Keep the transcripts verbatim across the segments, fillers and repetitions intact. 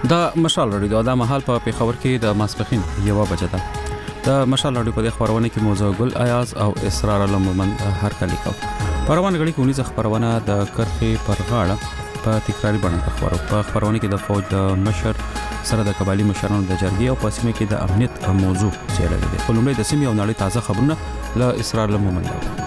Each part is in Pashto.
د مشال رادیو د مهال په پیښور کې د ماسپخین یو بجه ده. د مشال رادیو په خبرونه کې موضوع ګل ایاز او اسرار علم مومند هر کلی کو. پروان غړي کونی ځخ خبرونه د کرخې پر غاړه په تکراری باندې خبرو په خبرونه کې د فوج د مشر سره د قبایلی مشرانو د جرګې او په سیمه کې د امنیت موضوع څیړل دي. په لومړي د سیمې او نړۍ تازه خبرونه له اسرار علم مومند.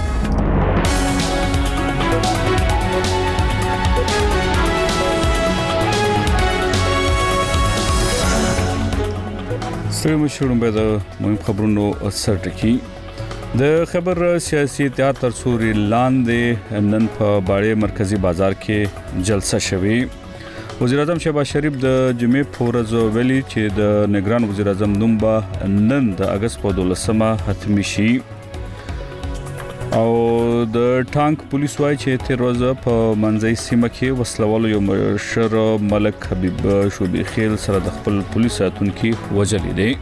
سلام شروع به د مهم خبرونو سرټکی د خبر سیاسي اتحاد تر سوري لاندې نن په باړې مرکزی بازار کې جلسه شوه. وزیر اعظم شهباز شریف د جمعې پورز ویلي چې د نگران وزیر اعظم نوم به نن د اگست په دولسمه حتمی شي او د ټانک پولیس وایي چې تیر ورځ په منځي سیمه کې وسلوالو یو مشر ملک حبیب شوبی خیل سره د خپل پولیس ساتونکو وجلې دي.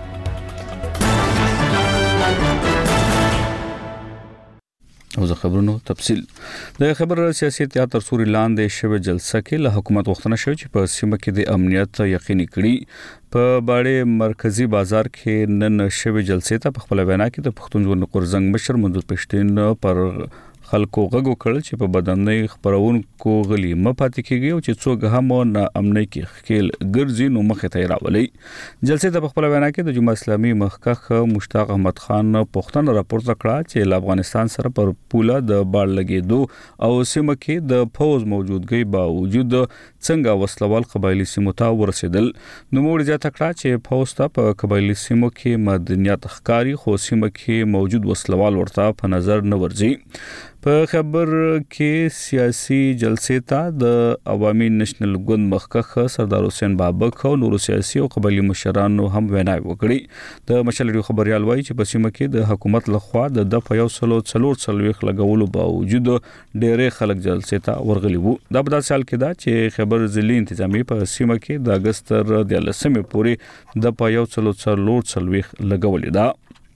او زه خبرونو تفصیل د خبر سیاسي اتحاد تر سوري لاندې شوه جلسه کې له حکومت وختنه شو چې په سیمه کې د امنیت یقیني کړي. په باړې مرکزی بازار کې نن شوه جلسې ته په خپل وینا کې د پښتون ژوند قرزنګ مشر منظور پښتين پر خلکو غږو کړل چې په بدنۍ خبرونکو غلي مپاتې کیږي او چې څوک هم نه امنۍ کې خېل ګرځي نو مخه ته راولي. جلسې ته په خپل وینا کې د جمهوریت اسلامي مخکخ مشتاق احمد خان پښتون راپورته کړه چې افغانستان سره پر پوله د باړ لګېدو او سیمه کې د فوج موجودګۍ باوجود څنګه وسلوال قبایلی سیمو ته ورسېدل. نو موږ زیاته کړه چې فوج ته په قبایلی سیمو کې مدنیت ښکاری خو سیمه کې موجود وسلوال ورته په نظر نه ورځي. په خبر کې سیاسي جلسې ته د عوامي نېشنل ګوند مخکخ سردار حسین بابک او نور سیاسي او قبایلی مشرانو هم ویناوي وکړي. د مشلړي خبريال وایي چې په سیمه کې د حکومت لخوا د دفع یو سلو څلور څلويخ لګولو باوجود ډېرې خلک جلسې ته ورغلي وو. دا په داسې حال کې ده چې خبر ضلعي انتظامی په سیمه کې د اگست تر ديارلسمې پورې د په یو سلو څلور څلويخ لګولې ده.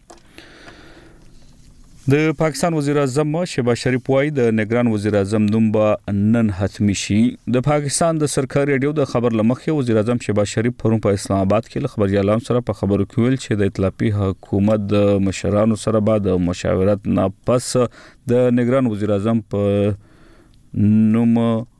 د پاکستان وزیر اعظم شهباز شریف وايي د نگران وزیر اعظم نوم به نن حتمی شي. د پاکستان د سرکاري ریډیو د خبر لمخې وزیر اعظم شهباز شریف پرون په اسلام آباد کې خبريالانو سره په خبرو کې ویل چې د ائتلافي حکومت د مشرانو سره بعد مشاورت نه پس د نگران وزیر اعظم په نوم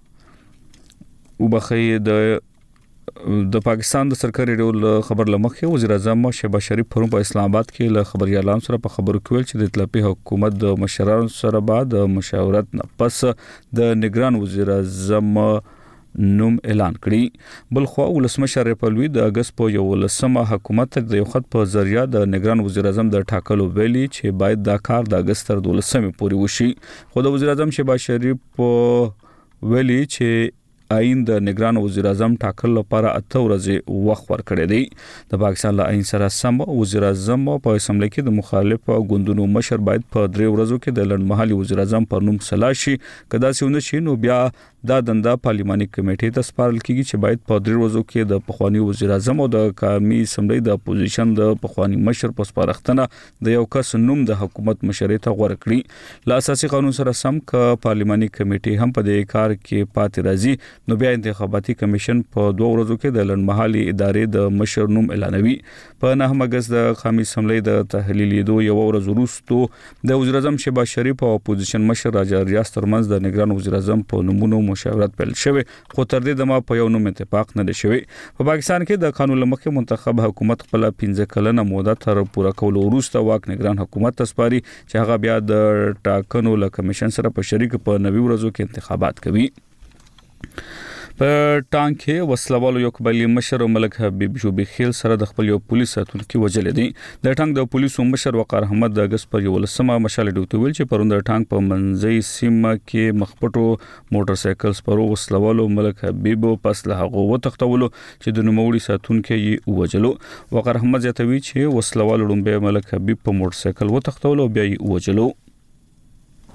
وبخي د د پاکستان د سرکاري ریډیو خبر لمخې وزیر اعظم شهباز شریف پرون په اسلام آباد کې له خبريالانو سره په خبرو کې ویل چې د ائتلافي حکومت د مشرانو سره بعد مشاورت نه پس د نگران وزیر اعظم نوم اعلان کړی. بلخو ولسمشر رپلوي د اگست په یو لسمه حکومت د یو خط په ذریعہ د نگران وزیر اعظم د ټاکلو ویلي چې باید دا کار د اگست تر دولسمه پورې وشي. خو د وزیر اعظم شهباز شریف ویلي چې آئین د نگران وزیر اعظم ټاکل لپاره اته ورځې وخت ورکړی دی. د پاکستان له آئین سره سم وزیر اعظم په اسمبلی کې د مخالف غوندونو مشر باید په درې ورځو کې د لړمحلي وزیر اعظم پر نوم سلا شي. کدا سونه شي نو بیا دا دنده پارلماني کمیټې ته سپارل کیږي چې باید په درې ورځو کې د پخوانی وزیر اعظم او د قومي اسمبلی د اپوزیشن د پخوانی مشر په سپارښتنه د یو کس نوم د حکومت مشرۍ ته غوړه کړي. له اساسي قانون سره سم ک پارلماني کمیټې هم په دې کار کې پاتې راځي نو بیا انتخاباتي کمیشن په دوه ورځو کې د لړمحلي ادارې د مشر نوم اعلانوي. په نهمه اگست د قومي اسمبلی د تحلیلیدو یو ورځ وروسته د وزیر اعظم شهباز شریف او اپوزیشن مشر راجا ریاض ترمنځ د نگران وزیر اعظم په نومونو مشاورت پیل شوه خو تر دې دمه په یو نوم اتفاق نه دی شوی. په پاکستان کې د قانون لمخې منتخب حکومت خپل پنځه کلنه موده تر پوره کولو وروسته واک نگران حکومت تسپاري چې هغه بیا د ټاکنو له کمیشن سره په شریک په نوي ورځو کې انتخابات کوي. په ټانک کې وسلوالو یو قبایلی مشر ملک حبیب شوبی خیل سره د خپل یو پولیس ساتونکو وجلې دي. د ټانک د پولیسو مشر وقار احمد د اگست پر یو لسمه مشال ډیوټي ویل چې پروند د ټانک په منځي سیمه کې مخپټو موټر سایکل سپرو وسلوالو ملک حبیب پس له هغه وتښتولو چې د نوموړي ساتونکو یې وجلو. وقار احمد زیاتوي چې وسلوالو لومبه ملک حبیب په موټر سایکل وتښتولو بیا یې وجلو.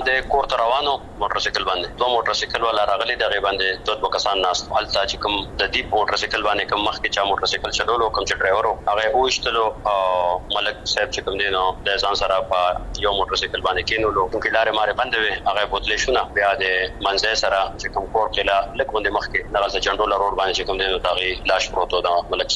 د کور ته روانو موټر سایکل باندې دوه موټر سایکل ولا راغلي دغه باندې دوه دوه کسان ناس حالت چې کوم د دې موټر سایکل باندې کوم مخکې چا موټر سایکل چلولو کوم چې ډرایور هغه اوښتلو ملک صاحب چې کوم دی نو د ځان سره په یو موټر سایکل باندې کینولو چې لارې ماره بندې وي هغه بوتلې شونه بیا د منځ سره چې کوم کور کې لا لک باندې مخکې دغه جنډول روډ باندې چې کوم دی نو دغه لاش پروت و د ملک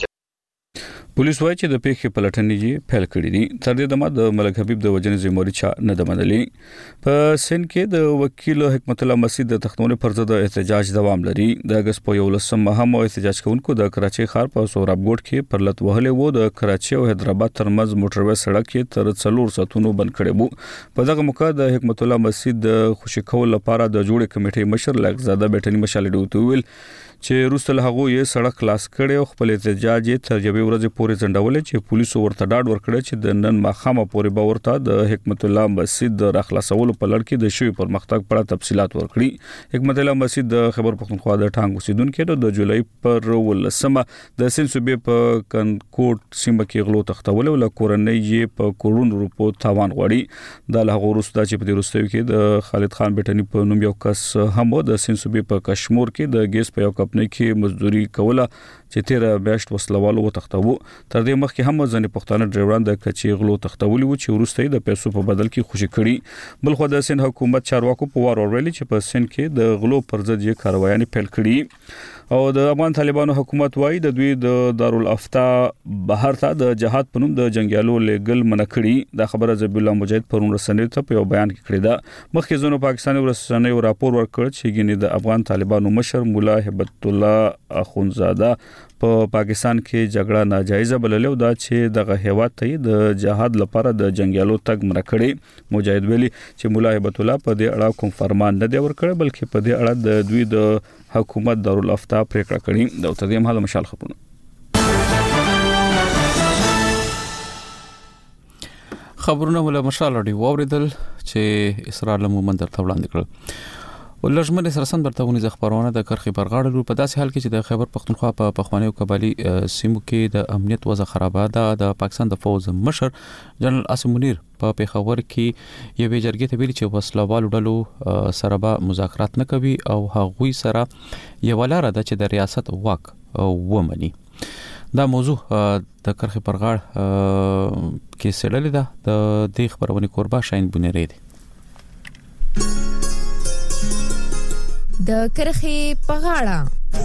پولیس وايي چې د پیښې پلټنې یې پیل کړې دي. تر دې دمه د ملک حبیب د وجنې ذمہواری چا نه ده منلې. په سند کې د وکیل حکمت الله مسعود د تختونې پر ضد احتجاج دوام لري. د اگست په یولسم هم احتجاج کوونکو د کراچي ښار په سورابګوټ کې پر لټ وهلې وو. د کراچي او حیدرآباد ترمنځ موټروي سړک کې تر څلور ساعتونو بند کړي وو. په دغه موقع د حکمت الله مسعود د خوشی کول لپاره د جوړې کمیټې مشر لکزاده بیٹنی مشال ډوته ویل چې روسل هغه یې سړک خلاص کړي او خپل احتجاج تر یوې ورځې پورې ځنډول چې پولیسو ورته ډاډ ورکړي چې د نن ماخامه پورې به ورته د حکمت الله مسعود د راخلاصولو په لړ کې د شوی پرمختګ په اړه تفصيلات ورکړي. حکمت الله مسعود د خبر پښتونخوا د ټانګ اوسیدونکو د جولای پر ولسمه د سین صوبې په کنکوټ سیمه کې غلو تختول او کورنۍ یې په کروڑونو روپو تاوان غوړي. د لغه روستا چې په دې روستوي کې د خالد خان بیٹنی په نوم یو کس هم د سین صوبې په کشمیر کې د ګیس په یو کپنۍ کې مزدوري کوله چې تیر میاشت وسلوالو وتختوو. تر دې مخکې هم ځنې پښتانه ډرایوران د کچي غلو تختولي وو چې ورسته د پیسو په بدل کې خوشي کړي. بل خو د سند حکومت چارواکو په وار اورولي چې په سند کې د غلو پر ضد یې کاروایي پیل کړي. او د افغان طالبانو حکومت وايي د دوی د دارالافتا بهر ته د جهاد پنوم د جنگیالو لګل منکړي. د خبره زبی الله مجاهد پرون رسنۍ ته په یو بیان کې کړی دا. مخکې زونو پاکستاني رسنۍ راپور ورکړ چې ګینه د افغان طالبانو مشر مولا هبت الله اخونزاده په پاکستان کې جګړه ناجایزه بللې او دا چې دغه هیواد ته د جهاد لپاره د جنگیالو تګ مرکړي. مجاهد ویلي چې مولا هبت الله په دې اړه کوم فرمان نه دی ورکړی بلکې په دې اړه د دوی د حکومت دارالافتا پریکړه کړې. د تدیم حال مشال خبرونه خبرونه ولا مشال اړي ووریدل چې اسرائیل مومن درته وړاندې کړل. ولژمن سرسن برتاونی ز خبرونه د کرخي برغاړو په داسې حال کې چې د خیبر پختونخوا په پخوانی او قبالي سیمو کې د امنیت وضع خرابه ده. د پاکستان د فوز مشر جنرال عاصم منیر په پیښور کې یو جرګې ته ویلي چې وسلوالو ډلو سره به مذاکرات نه کوي او هغوی سره یو لاره ده چې د ریاست واک ومني. دا موضوع د کرخي برغاړ کې سړلې ده. د دې خبرونه قربا شاین بنيري دي. د کرخي پغاړه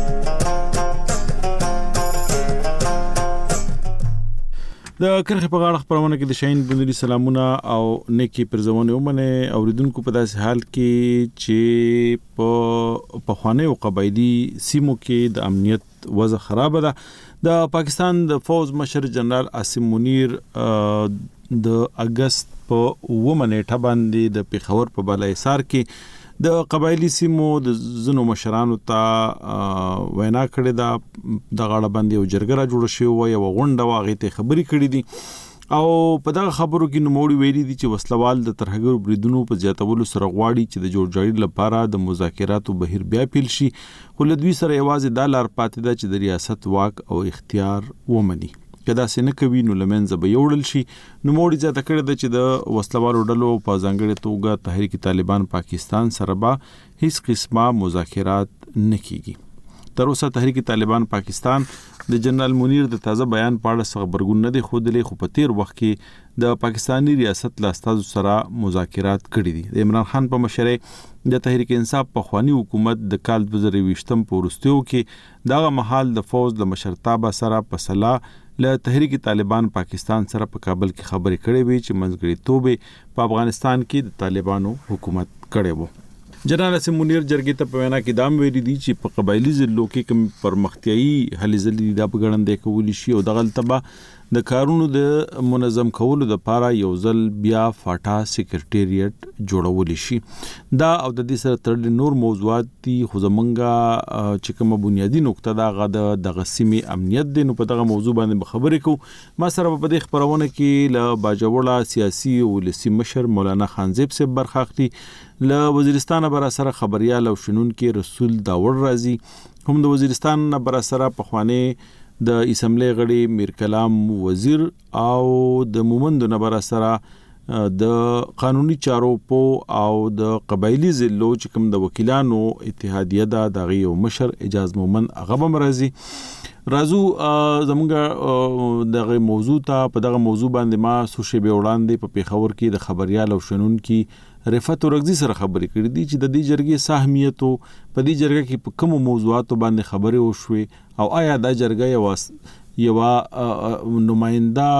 د کرخي پغاړه خبرونه کې د شاین بنيري سلامونه او نیکی پرځونه ومنه اوریدونکو په داسې حال کې چې په پخوانی او قبایلی سیمو کې د امنیت وضع خراب ده. د پاکستان د فوز مشر جنرال عاصم منیر د اگست په اومه نیټه باندې د پیښور په بالایسار کې د قبایلی سیمو د زنو مشرانو ته وینا کړې ده. د غاړه باندې یو جرګه را جوړه شوې او غونډه واغې ته خبري کړې دي او په دغه خبرو کې نوموړي ویلي دي چې وسلوال د ترهګرو بریدونو په زیاتولو سره غواړي چې د جوړجاړي لپاره د مذاکراتو بهیر بیا پیل شي. خو له دوی سره یوازې دا لار پاتې ده چې د ریاست واک او اختیار ومني. کدا سینه کوي نو لمنځه به یوړل شي. نو موړي ځکه کړی د چې د وسلوالو ډلو په ځانګړي توګه تحریک طالبان پاکستان سره به هیڅ قسمه مذاکرات نه کیږي. تر اوسه تحریک طالبان پاکستان د جنرال منیر د تازه بیان په اړه څه خبرګون نه دی خوده. خو په تیر وخت کې د پاکستانی ریاست له استازو سره مذاکرات کړي دي. د عمران خان په مشرۍ د تحریک انصاف په خواني حکومت د کال دوه زره ویشتم په ورستیو کې دغه محل د فوز د مشرتابه سره په صلاح له تحریک طالبان پاکستان سره په کابل کې خبرې کړې وي چې منځګړی توبه په افغانستان کې د طالبانو حکومت کړي وو. جنرال عاصم منیر جرګې ته په وینا کې دام ویلي دي چې په قبایلی ضلعو کې کوم پرمختیايي هلې ځلې د پګړندې کولی شي او دغه تبا د کارونو د منظم کولو د لپاره یو ځل بیا فاټا سیکریټریټ جوړول شي. دا او د دې سره تړلې نور موضوعات دي خو زمونږه چې کومه بنیادی نقطه دا غد د غسیمي امنیت دی. نو په دغه موضوع باندې خبرې کوو. ما سره په دې خبرونه کې ل باجوړه سیاسي او ولسی مشر مولانا خانزیب سے برخه اخلي. ل وزیرستان بر سره خبريال او شنون کې رسول داور رازي هم د وزیرستان بر سره په خوانه د اسمبلی غړي میر کلام وزیر او د مومند نبر سره د قانوني چارو په او د قبایلی ضلعو چې کوم د وکیلانو اتحادیه دا د غي مشر اجاز مومن هغه مرزي رازو زمونږ دغه موضوع ته په دغه موضوع باندې ما سوشي به وړاندې په پیښور کې د خبريال او شنون کې رفعت ورغزي سره خبرې کړې دي چې د دې جرګې سهمیت په دې جرګه کې په کوم موضوعاتو باندې خبرې وشوي او آیا دا جرګه یو یو نماینده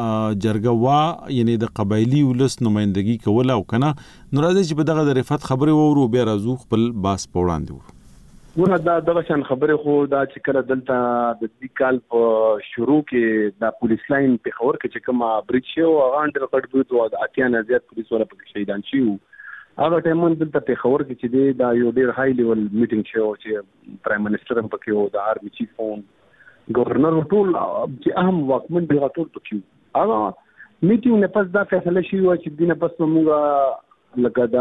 جرګه وا یعنی د قبایلی ولس نمائندګي کوله او کنه نو راځي چې په دغه د رفعت خبرې وورو به رازو خپل باس په وړاندې وو ونه دا دغه شان خبره خو دا چې کله دلته د دې کال په شروع کې د پولیس لاین په خبر کې چې کومه بریټ شو هغه انډر کټ بوت او د اتیا نه زیات پولیس ولا په شهیدان شي هغه ټیمون دلته په خبر کې چې دا یو ډیر های لیول میټینګ شو چې پرایم منسٹر هم پکې وو د آرمي چیف اون گورنر ټول چې اهم واکمن دی ټول پکې هغه میټینګ نه پس دا فیصله شي چې دینه پس موږ لکه دا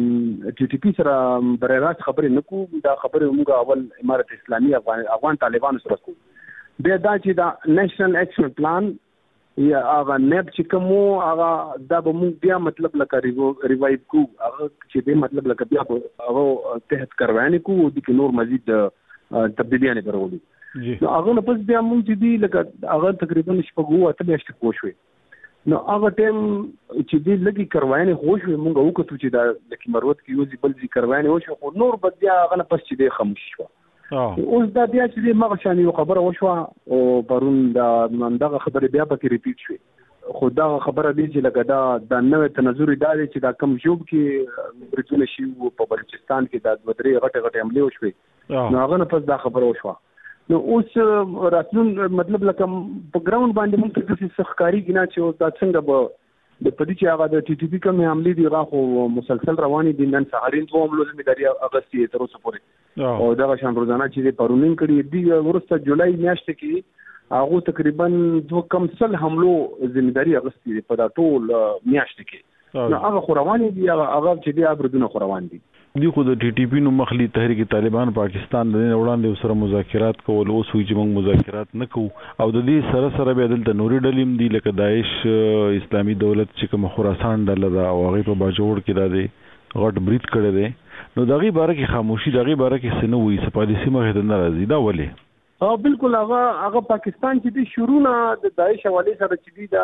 ټي ټي پی سره برراست خبرې نکو دا خبرې موږ اول امارت اسلامي افغان افغان طالبانو سره کو به دا چې دا نېشنل اکشن پلان یا هغه نب چې کومو هغه دا به موږ بیا مطلب لکه ریوایو کو هغه چې به مطلب لکه بیا هغه تحت کروانی کو د کې نور مزید تبدیلیاں برولي نو هغه نه پس بیا موږ چې دی لکه هغه تقریبا شپږو اته میاشتې کوشوي نو هغه ټیم چې دې لګي کروانه خوش مونږ وکړو چې دا لکه مروت کې یو ځبل ځي کروانه وشو خو نور بیا هغه پس چې دې خاموش شو اوس دا بیا چې دې مغه شان یو خبره وشو او پرون دا دغه خبره بیا پکې ریپیټ شوه خو دا خبره دې چې لکه دا د نوې تنظر ادارې چې دا کم جوب کې برټونه شي په بلوچستان کې دا د درې غټه غټه حمله وشوه نو هغه نه پس دا خبره وشوه نو اوس راتلون مطلب لکه په ګراوند باندې موږ ته څه ښکاری کینا چې دا څنګه به د پدې چې هغه د ټي ټي پی کوم حمله دی هغه مسلسل رواني دي نن سهارین دوه حملو ځمېداري اگستي تر اوسه پورې او دا شان روزانه چې پرونین کړي دی ورسته جولای میاشت کې هغه تقریبا دوه کم سل حملو ځمېداري اگستي په دا ټول میاشت کې نو هغه رواني دي هغه چې دی ابردونه روان دي دی خو د ټي ټي پی نو مخلي تحریک طالبان پاکستان د وړاندې سره مذاکرات کول او سوي چې موږ مذاکرات نکو او د دې سره سره به دلته نوري ډلیم دی لکه داعش اسلامي دولت چې کوم خراسان ډله دا او هغه په باجوړ کې دا دی غټ بریټ کړی دی نو دغه باره کې خاموشي دغه باره کې سنو وي سپالیسي مخه ته ناراضي دا ولې او بالکل هغه هغه پاکستان چې دی شروع نه د داعش حواله سره چې دی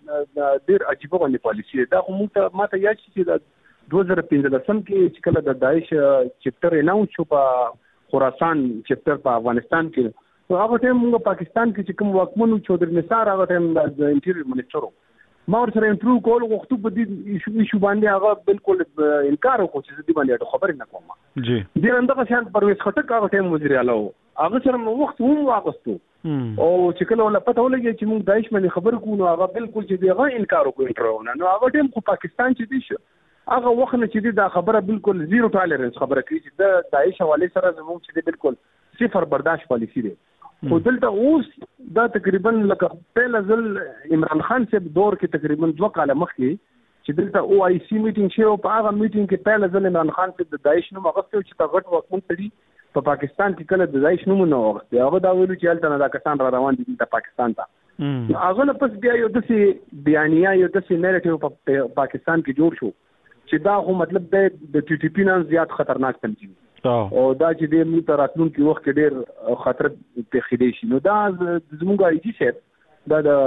دا ډیر عجیب غونډه پالیسي دا خو موږ ماته یاد شي چې دوه زره پنځلسم کې چې کله د داعش چپټر اناونس شو په خراسان چپټر په افغانستان کې نو هغه ټیم موږ پاکستان کې چې کوم واکمنو چودري نثار هغه ټیم د انټیریور منسٹر ما ورسره انټرویو کول غوښتو په دې ایشو باندې هغه بالکل انکار وکړ چې دې باندې خبرې نه کوم جی دې اندغه شان پرویز خټک هغه ټیم وزیر اعلی هغه سره مو وخت هم واغستو او چې کله ولا پته ولګي چې موږ داعش باندې خبر کوو نو هغه بالکل چې دغه انکار وکړ انټرویو نو هغه ټیم خو پاکستان چې دی هغه وخت نه چې دا خبره بالکل زیرو ټالرنس خبره کوي چې د داعش حواله سره زموږ چې بالکل صفر برداشت پالیسی دی خو دلته اوس دا تقریبا لکه په ځل عمران خان صاحب دور کې تقریبا دوه کاله مخکې چې دلته او آی سی میټینګ شو په هغه میټینګ کې په ځل عمران خان صاحب د داعش نوم غوښتل چې تا غټ وکمن تړي په پاکستان کې کله د داعش نوم نه وغوښتي هغه دا ویلو چې هلته دا کسان را روان دي د پاکستان ته هغه نه پس بیا یو داسې بیانیه یو داسې نیریټیو په پاکستان کې جوړ شو چې دا خو مطلب د ټي ټي پی نه زیات خطرناک تنظیم او دا چې د موږ تراتلون کې وخت کې ډېر خطر په خېدې شي نو دا زموږ آی جی صاحب دا د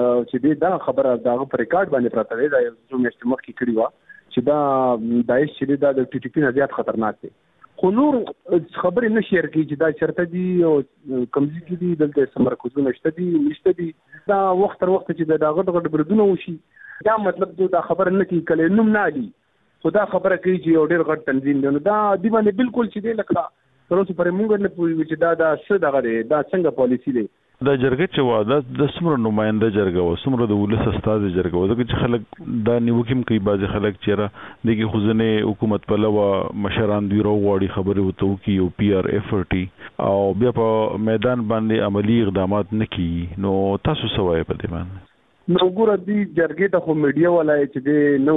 چې دا خبره دا په ریکارډ باندې پراته دی دا یو میاشت مخکې کړی و چې دا داعش چې دا د ټي ټي پی نه زیات خطرناک دی خو نور خبرې نه شیر کی چې دا چرته دي او کمزې کې دي دلته سمرکوزونه شته دي نشته دي دا وخت تر وخت چې دا غټ غټ بردونه وشي دا مطلب دا خبر نه کی کله نوم نه دي خدا خبره کوي چې یو ډېر غټ تنظیم دی نو دا دی باندې بالکل چې دی لکه تر اوسه پرې مونږ نه پوهیږو چې دا دا څه دغه دی دا څنګه پالیسی دی دا جرګه چې وا د څومره نماینده جرګه و څومره د ولس استاد جرګه و ځکه چې خلک دا نیوکیم کوي بعض خلک چیرې دغه خزنه حکومت په لوا مشران دی ورو واړي خبره وته کی او پی آر اف ارټي او بیا په میدان باندې عملی اقدامات نه کوي نو تاسو سوای په دې باندې نو ګوره دی جرګې ته خو میډیا ولای چې دی نو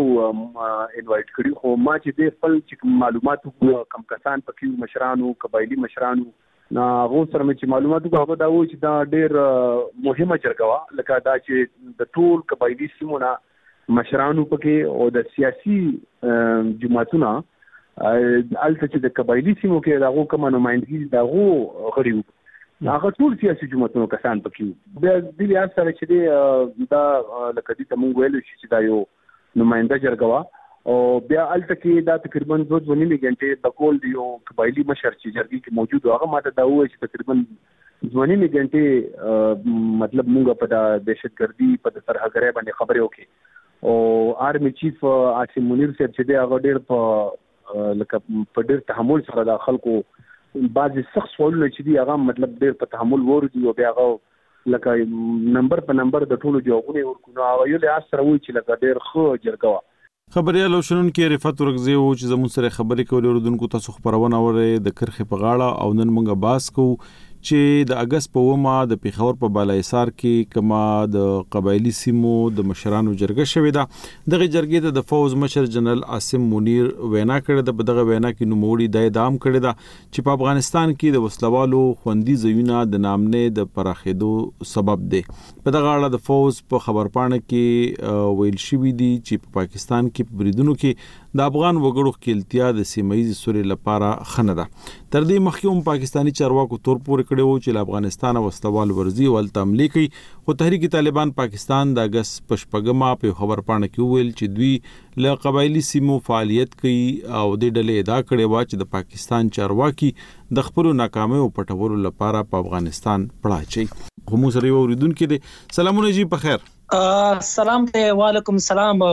انوایټ کړي خو ما چې دی خپل چې معلومات کم کسان پکې مشرانو قبایلی مشرانو نا غو سره چې معلومات هغه دا و چې دا ډېر مهمه جرګه وا لکه دا چې د ټول قبایلی سیمونه مشرانو پکې او د سیاسي جماعتونو الته چې د قبایلی سیمو کې دغه کوم نمائندګي دغه غړي هغه ټول سیاسي جماعتونو کسان پکې بیا د لیا سره چې دا لکه دې تمون ویل چې دا یو نمائنده جرګوا او بیا الته کې دا تقریبا دوه ونی میګنټه د کول دی یو قبایلی مشر چې جرګي کې موجود هغه ماته دا وایي چې تقریبا ځواني میګنټه مطلب موږ په د دهشتګردي په سرحدګرۍ باندې خبرې وکړي او آرمي چیف عاصم منیر صاحب چې دی هغه ډېر په لکه په ډېر تحمل سره د خلکو بعضی سخت سوالونه چې دی هغه مطلب ډېر په تحمل ورودي او بیا هغه لکه نمبر په نمبر د ټولو جوابونه ورکونه هغه یو له سره وایي چې لکه ډېر خو جرګوا خبريالو شنن کې رفعت ورغزي او چې زمون سره خبرې کولې اوردونکو تاسو خبرونه اوري د کرخې په غاړه او نن مونږه باس کو چې د اگست په ومه د پیښور په بالایسار کې کما د قبایلی سیمو د مشرانو جرګه شوې ده دغه جرګې ته د فوز مشر جنرال عاصم منیر وینا کړې ده په دغه وینا کې نوموړي د اعدام کړې ده چې په افغانستان کې د وسلوالو خوندي ځایونه د نامنې د پراخېدو سبب دی په دغه اړه د فوز په خبرپاڼه کې ویل شوی دی چې په پاکستان کې په بریدونو کې د افغان وګړو خپلتیا د سیمایي سوري لپاره خنه ده تر دې مخکې هم پاکستانی چارواکو تور پورې کړي وو چې افغانستان وسلوال ورزي او تملی کوي خو تحریک طالبان پاکستان د اگست پشپګما په خبرپاڼه کې ویل چې دوی له قبایلی سیمو فعالیت کوي او د ډلې ادا کړي وا چې د پاکستان چارواکي د خپل ناکامۍ او پټولو لپاره په افغانستان پړاچي کوم سره اوریدونکو دي سلامونه جی په خیر سلام ته وعلیکم السلام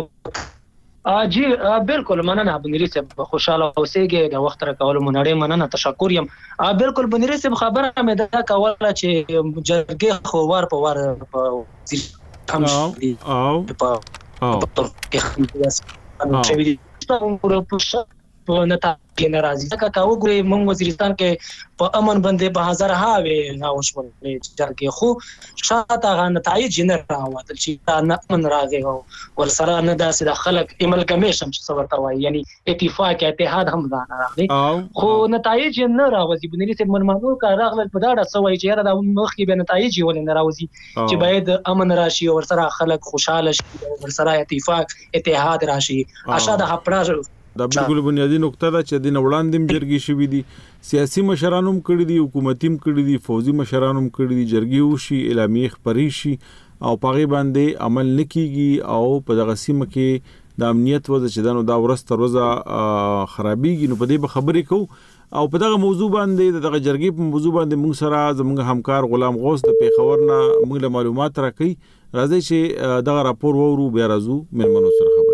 جی بالکل مننه بنيري صاحب خوشاله اوسېږي د وخت راکول مونږه مننه تشکر یم بالکل بنيري صاحب خبره مې دا کوله چې جرګې خو وار په وار په هم او په په کې هم په نتا کې ناراضي ځکه کا وګورئ موږ وزیرستان کې په امن باندې په هزار هاوي ناوښول جرګې خو شاته غا نتایج نه راوړل چې نه امن راغی او ورسره نه داسې د خلک املګمیشن چې څه ورته وایي یعنی اتفاق اتحاد هم نه راغی خو نتایج نه راوځي بنيري صاحب منمنو کا راغل په داړه سوي چې را د مخکې به نتایج ولې نه راوځي چې باید امن راشي او ورسره خلک خوشاله شي ورسره اتفاق اتحاد راشي اشاده هپړه دا بالکل بنیادی نقطه ده چې د وړاندې جرګې شوې دي سیاسي مشرانو کړي دي حکومتي کړي دي فوزي مشرانو کړي دي جرګې وشي اعلامیه خبري شي او پاغي باندې عمل نکېږي او په دغه سیمه کې د امنیت وضع چې دنو دا ورسته روزه خرابېږي نو په دې به خبرې کو او په دغه موضوع باندې دغه جرګې په موضوع باندې موږ سره زموږ همکار غلام غوث د پیښور نه موږ له معلومات راکړي راځي چې دغه راپور وورو بیا راځو مېلمنو سره خبرې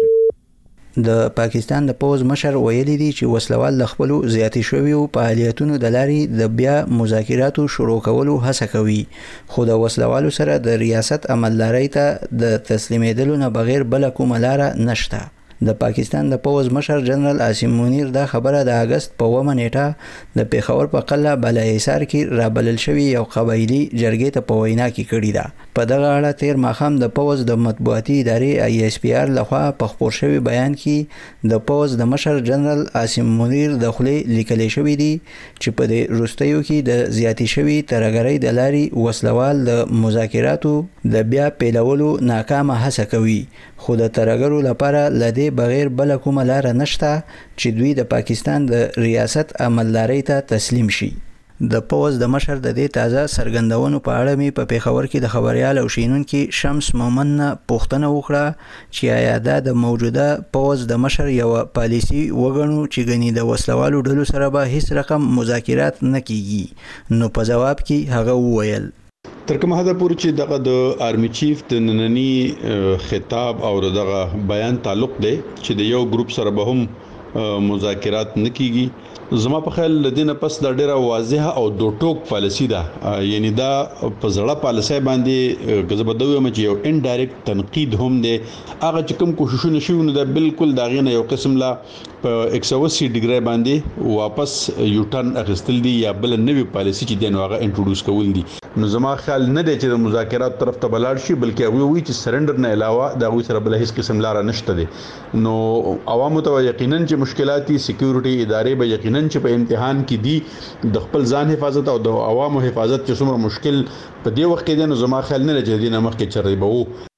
د پاکستان د پوز مشر ویلي دي چې وسلوال د خپل زیاتې شویو فعالیتونو د لارې د بیا مذاکراتو شروع کولو هڅه کوي خو د وسلوالو سره د ریاست عملدارۍ ته د تسلیمېدلو نه بغیر بل کومه لار نشته د پاکستان د پوز مشر جنرال عاصم منیر دا خبره د اگست په اومه نیټه د پیښور په قلعه بالایسار کې رابلل شوی یو قبایلی جرګې ته په وینا کې کړی ده په دغه اړه تیر ماښام د پوز د مطبوعاتي ادارې ای اس پی آر لخوا په خپور شوی بیان کې د پوز د مشر جنرال عاصم منیر د خولې لیکل شوی دی چې په دې وروستیو کې د زیاتې شوی ترګرۍ د لارې وسلوال د مذاکراتو د بیا پیلولو ناکامه هڅه کوي خو د ترګرو لپاره لدې بغیر بل کومه لار نشته چې دوی د پاکستان د ریاست عملدارۍ ته تسلیم شي د پوز د مشر د دې تازه سرګندونو په اړه می په پیښور کې د خبريال او شینونکو شمس مومن پوښتنه وکړه چې آیا دا د موجوده پوز د مشر یو پالیسی وګڼو چې غني د وسلوالو ډلو سره به هیڅ رقم مذاکرات نه کیږي نو په جواب کې هغه وویل تر کومه حد پورې چې دغه د آرمي چیف د نننی خطاب او دغه بیان تعلق دی چې د یو ګروپ سره به هم مذاکرات نکېږي زما په خیال لدینه پس د ډیره واضحه او دو ټوک پالیسی ده یعنی دا په زړه پالیسی باندې غزبدوي مچ یو انډایرکټ تنقید هم دی هغه چې کوم کوششونه شوي نو دا بالکل دا غینه یو قسم لا په ایک سو اسی ډیګری باندې واپس یو ټرن اخیستل دي یا بل نوې پالیسی چې دین واغه انټروډوس کول دي نو زما خیال نه دی چې د مذاکرات طرف ته بلاړ شي بلکې هغه وی چې سرندر نه علاوه دا غوي سره بل هیڅ قسم لار نشته دي نو عوامو ته یقینا چې مشکلات دي سکیورټي ادارې به یقینا چې په امتحان کې دي د خپل ځان حفاظت او د عوامو حفاظت چې څومره مشکل په دې وخت کې دي نو زما خیال نه لري چې دینه مخکې چرې به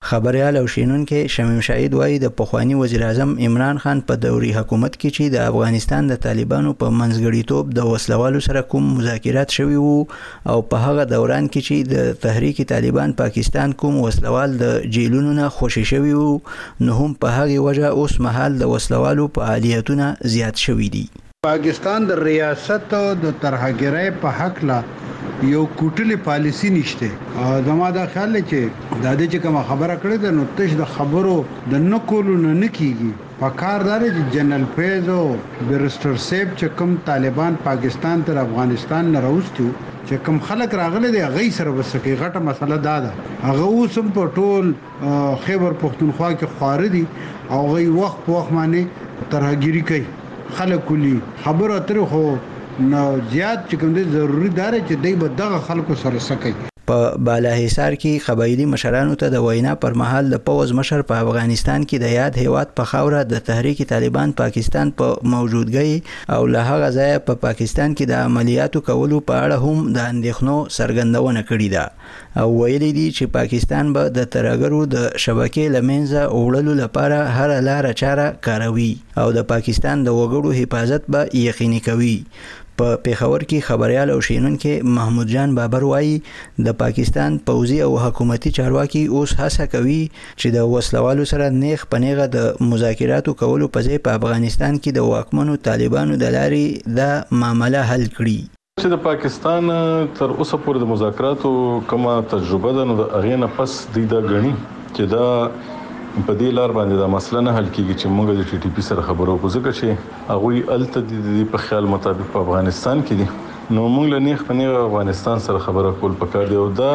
خبريال او شینونکو شمیم شاهید وایي د پخوانی وزیر اعظم عمران خان په دوري حکومت کې چې د افغانستان د طالبانو په منځګړیتوب د وسلوالو سره کوم مذاکرات شوي وو او په هغه دوران کې چې د تحریک طالبان پاکستان کوم وسلوال د جیلونو نه خوشي شوي وو نو هم په هغه وجه اوس مهال د وسلوالو فعالیتونه زیات شوي دي. پاکستان د ریاست او د ترهګرۍ په حق لا یو کوټلې پالیسی نشته. زما دا خیال دی چې د دې چې کوم خبره کړې ده نو تش د خبرو د نکولو نه نکېږي. پکار دار چې جنرال فیض او بیرستر سیب چې کوم طالبان پاکستان تر افغانستان نه راوستي چې کوم خلک راغلي دي غي سره وسکه غټه مسله دا ده. هغه اوسم په ټول خیبر پختونخوا کې خوار دي او غي وخت په وخت باندې ترهګری کوي. خلک کلی خبره تر خو نو زیات چې کوم دي ضروری دار چې دوی به دغه خلکو سره سکي. په بالاحصار کې قبایلی مشرانو ته د وینا پر مهال د پوز مشر په افغانستان کې د یاد هیواد په خاوره د تحریک طالبان پاکستان په موجودګۍ او له هغه ځای په پاکستان کې د عملیاتو کولو په اړه هم د اندېښنو څرګندونه کړې ده او ویلي دي چې پاکستان به د ترهګرو د شبکې لمنځه وړلو لپاره هر لار چاره کاروي او د پاکستان د وګړو حفاظت به یقیني کوي. په پیښور کې خبريال او شینونکو محمود جان بابر وایي د پاکستان پوځي او حکومتي چارواکي اوس هڅه کوي چې د وسلوالو سره نیغ پنیغه د مذاکراتو کولو په ځای په افغانستان کې د واکمنو طالبانو د لارې د معاملې حل کړي. چې د پاکستان تر اوسه پورې د مذاکراتو کومه تجربه ده نو د اغه نه پس د د غني چې دا په دې لار باندې دا مسله نه حل کیږي چې موږ د ټي ټي پی سره خبرو کوو ځکه چې هغه الته د په خیال مطابق په افغانستان کې دي نو موږ له نیخ په نیغه افغانستان سره خبره کول پکار دی او دا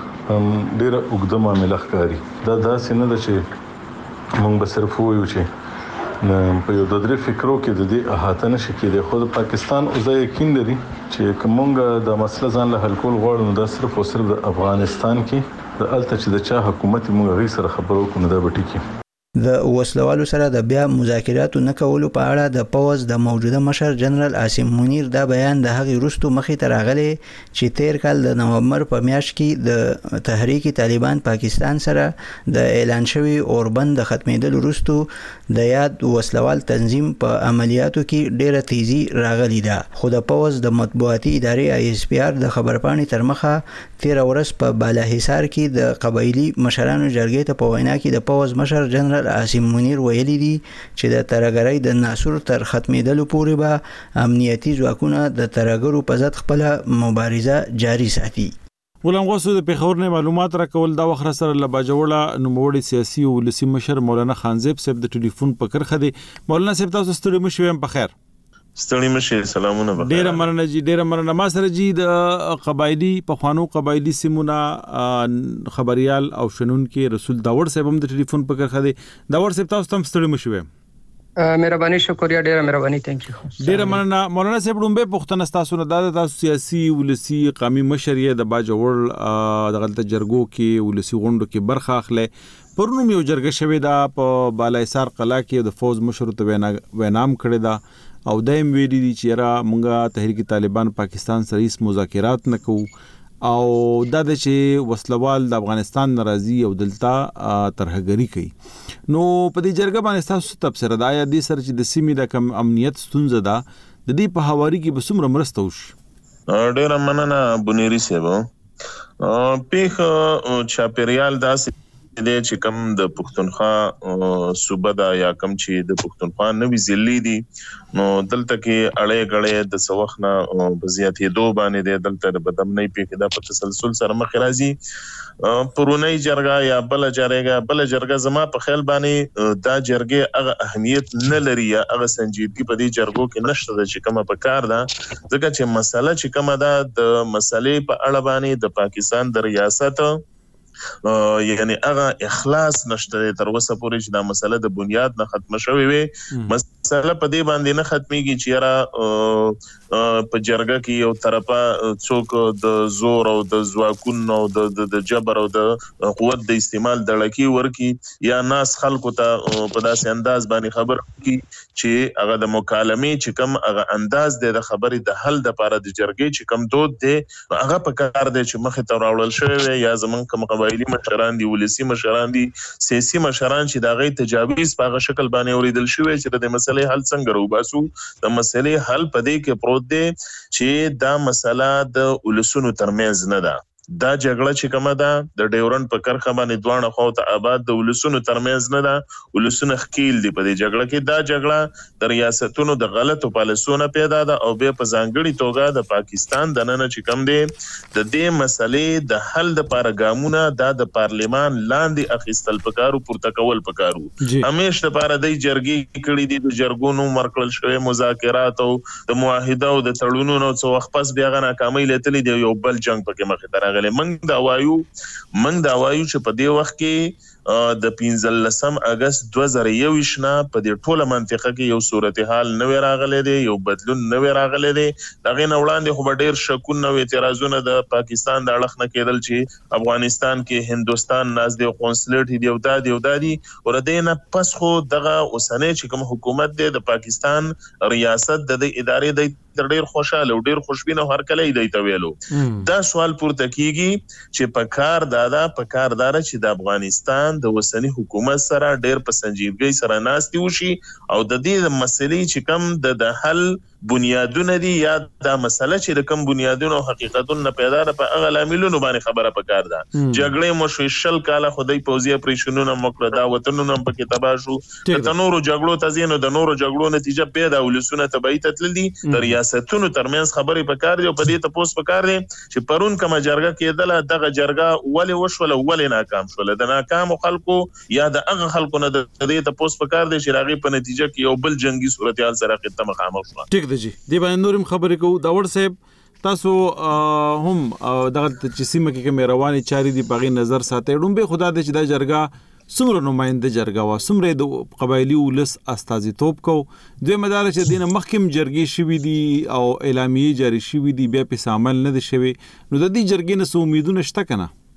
ډیره وګړه معاملې ښکاري. دا داسې نه ده چې موږ به صرف وایو چې په یو د درې فکرو کې د دې احاطه نشي کېدای خو د پاکستان او ځای یقین لري چې کومه د مسله ځان له حل کول غواړو نو دا صرف او صرف د افغانستان کې د الته چې د چا حکومت موږ غي سره خبرو کوو دا به ټیکی. د وسلوالو سره د بیا مذاکراتو نه کولو په اړه د پوز د موجوده مشر جنرال عاصم منیر دا بیان د هغې وروسته مخې ته راغلی چې تیر کال د نومبر په میاشت کې د تحریک طالبان پاکستان سره د اعلان شوی اوربند د ختمېدل وروسته د یاد وسلوال تنظیم په عملیاتو کې ډیره تیزی راغلی ده خو د پوز د مطبوعاتي ادارې آی اس پی آر د خبرپاڼې تر مخه تیر ورځ په بالاحصار کې د قبایلی مشرانو جرګې ته په وینا کې د پوز مشر جنرال عاصم منیر ویلي دي چې د ترهګرۍ د ناسور تر ختمېدلو پورې به امنیتي ځواکونه د ترهګرو په ضد خپل مبارزه جاري ساتي. غلام غوث د پیښور نه معلومات راکول دا وخت سره ل باجوړه نوموړي سیاسي او ولسی مشر مولانا خانزیب صاحب د ټلیفون په کرخه دی. مولانا صاحب تاسو ستړي مشوي په خیر. ستړي مشه سلامونه بخیر. ډیر مننه جی ډیر مننه ما سره جی د قبایلی په خوانو قبایلی سیمونه خبريال او شنون کې رسول داور صاحب هم د ټلیفون په کرخه دی. داور صاحب تاسو هم ستړي مشوي. مهرباني شکریا ډیر مهرباني ثانک یو. ډیر مننه مولانا صاحب رومبه پښتنه تاسو نه د تاسو سیاسي ولسی قومي مشرې د باجوړ د غلطه جرګو کې ولسی غونډو کې برخه اخلي. پرونو یو جرګه شوې ده په بالاحصار قلعه کې د فوز مشر ته وینام کړی ده او دایم ویلي دي چې را مونږه تحریک طالبان پاکستان سره هیڅ مذاکرات نه کوو او دا د چې وسلوال د افغانستان ناراضي او دلته ترهګری کوي. نو په دې جرګه باندې تاسو تبصره دا یا د سر چې د سیمې د کم امنیت ستونزه ده د دې په حواله کې به څومره مرسته وشي. ډیر مننه بنيري صاحب. پیښ چاپیریال داسې د چې کم د پښتونخوا صوبه دا یا کم چې د پښتونخوا نوې ضلع دي نو دلته کې اړې غړې د سوخنه بزیاتې دو باندې د دلته د بدمنۍ پیښه د په تسلسل سره مخ راځي. پرونی جرګه یا بل جرګه بل جرګه زما په خیال باندې دا جرګه هغه اهمیت نه لري یا هغه سنجیدګي په دې جرګو کې نشته چې کومه په کار ده ځکه چې مسله چې کومه ده د مسلې په اړه باندې د پاکستان د ریاست یعنی هغه اخلاص نشته تر اوسه پورې چې دا مسله د بنیاد نه ختم شوې وي. مسله په دې باندې نه ختميږي چې را په جرګه کې یو طرفه څوک د زور او د ځواکون او د د جبر او د قوت د استعمال د لکی ورکی یا ناس خلکو ته په داسې انداز باندې خبر کی چې هغه د مکالمې چې کوم هغه انداز دی د خبرې د حل د لپاره د جرګې چې کوم دود دی هغه په کار دی چې مخه ته راوړل شوی یا زمون کوم قبایلی مشران دي ولسی مشران دي سیاسي مشران چې دا غي تجاویز په هغه شکل باندې اوریدل شوی چې د مسلې حل څنګه روباسو د مسلې حل په دې کې پروت دی چې دا مسله د ولسونو ترمنځ نه ده دا جګړه چې کومه ده د ډیورنډ په کرخه باندې دوه خو ته آباد د ولسونو ترمنځ نه ده ولسونو خکیل دي په دې جګړه کې دا جګړه د ریاستونو د غلطو پالیسونو پیدا ده او به په ځانګړي توګه د پاکستان د نن چې کوم دي د دې مسلې د حل لپاره ګامونه د پارلیمان لاندې اخیستل پکارو پورته کول پکارو همیشه لپاره د جرګې کړي دي د جرګونو مرکل شوی مذاکرات او د معاهده او د تړونونو څو وخت پس بیا غنا کامل لتلې دی یو بل جنگ پکې مخه تر منګ دا وایو منګ دا وایو چې په دې وخت کې د پنځلسم اگست دوه زره یوویشت نه په دې ټوله منطقه کې یو صورتحال نوې راغلی دی یو بدلون نوې راغلی دی دغه نه وړاندې خو ډېر شکونه او اعتراضونه د پاکستان د اړخ نه کېدل چې افغانستان کې هندستان ناز دی قونسلیټ دی او دا دی او دا دی ورته نه پس خو دغه اوسنۍ چې کوم حکومت دی د پاکستان ریاست د ادارې د ډېر خوشاله او ډېر خوشبینه هر کله دی ته ویلو دا سوال پورته کیږي چې په کار دادا په کار دار چې د افغانستان د وسنی حکومت سره ډېر په سنجیدګۍ سره ناستي وشي او د دې مسلې چې کم د حل بنیادونه دي یا دا مسله چې د کم بنیادونو حقیقتونو نه پیدا ده په هغه لاملونو باندې خبره پکار ده جګړې مو شو شل کاله خدای پوزي پریشنونه مکړه دا وطنونو په کې تبا شو د نورو جګړو تزینو د نورو جګړو نتیجه پیدا ولسونه تبعی تتل دي د ریاستونو ترمنځ خبرې پکار دي او په دې ته پوس پکار دي چې پرون کوم جرګه کېدله دغه جرګه ولې وشول ولې ناکام شول د ناکام خلکو یا د هغه خلکو نه د دې ته پوس پکار دي چې راغي په نتیجه کې یو بل جنگي صورتحال سره خدمت مخامخ شو جی دی باندې نورم خبرې کوو دا ور صاحب تاسو هم دغه چې سیمه کې کوم رواني چاري دی په نظر ساتي ډومبه خدا دې چې دا جرګه څومره نماینده جرګه وا څومره د قبایلی ولس استازیتوب کو دوی مدار چې دینه مخکم جرګې شوې دي او اعلامیه جاری شوې دي بیا په عمل نه دي شوی نو د دې جرګې نه سو امیدونه شته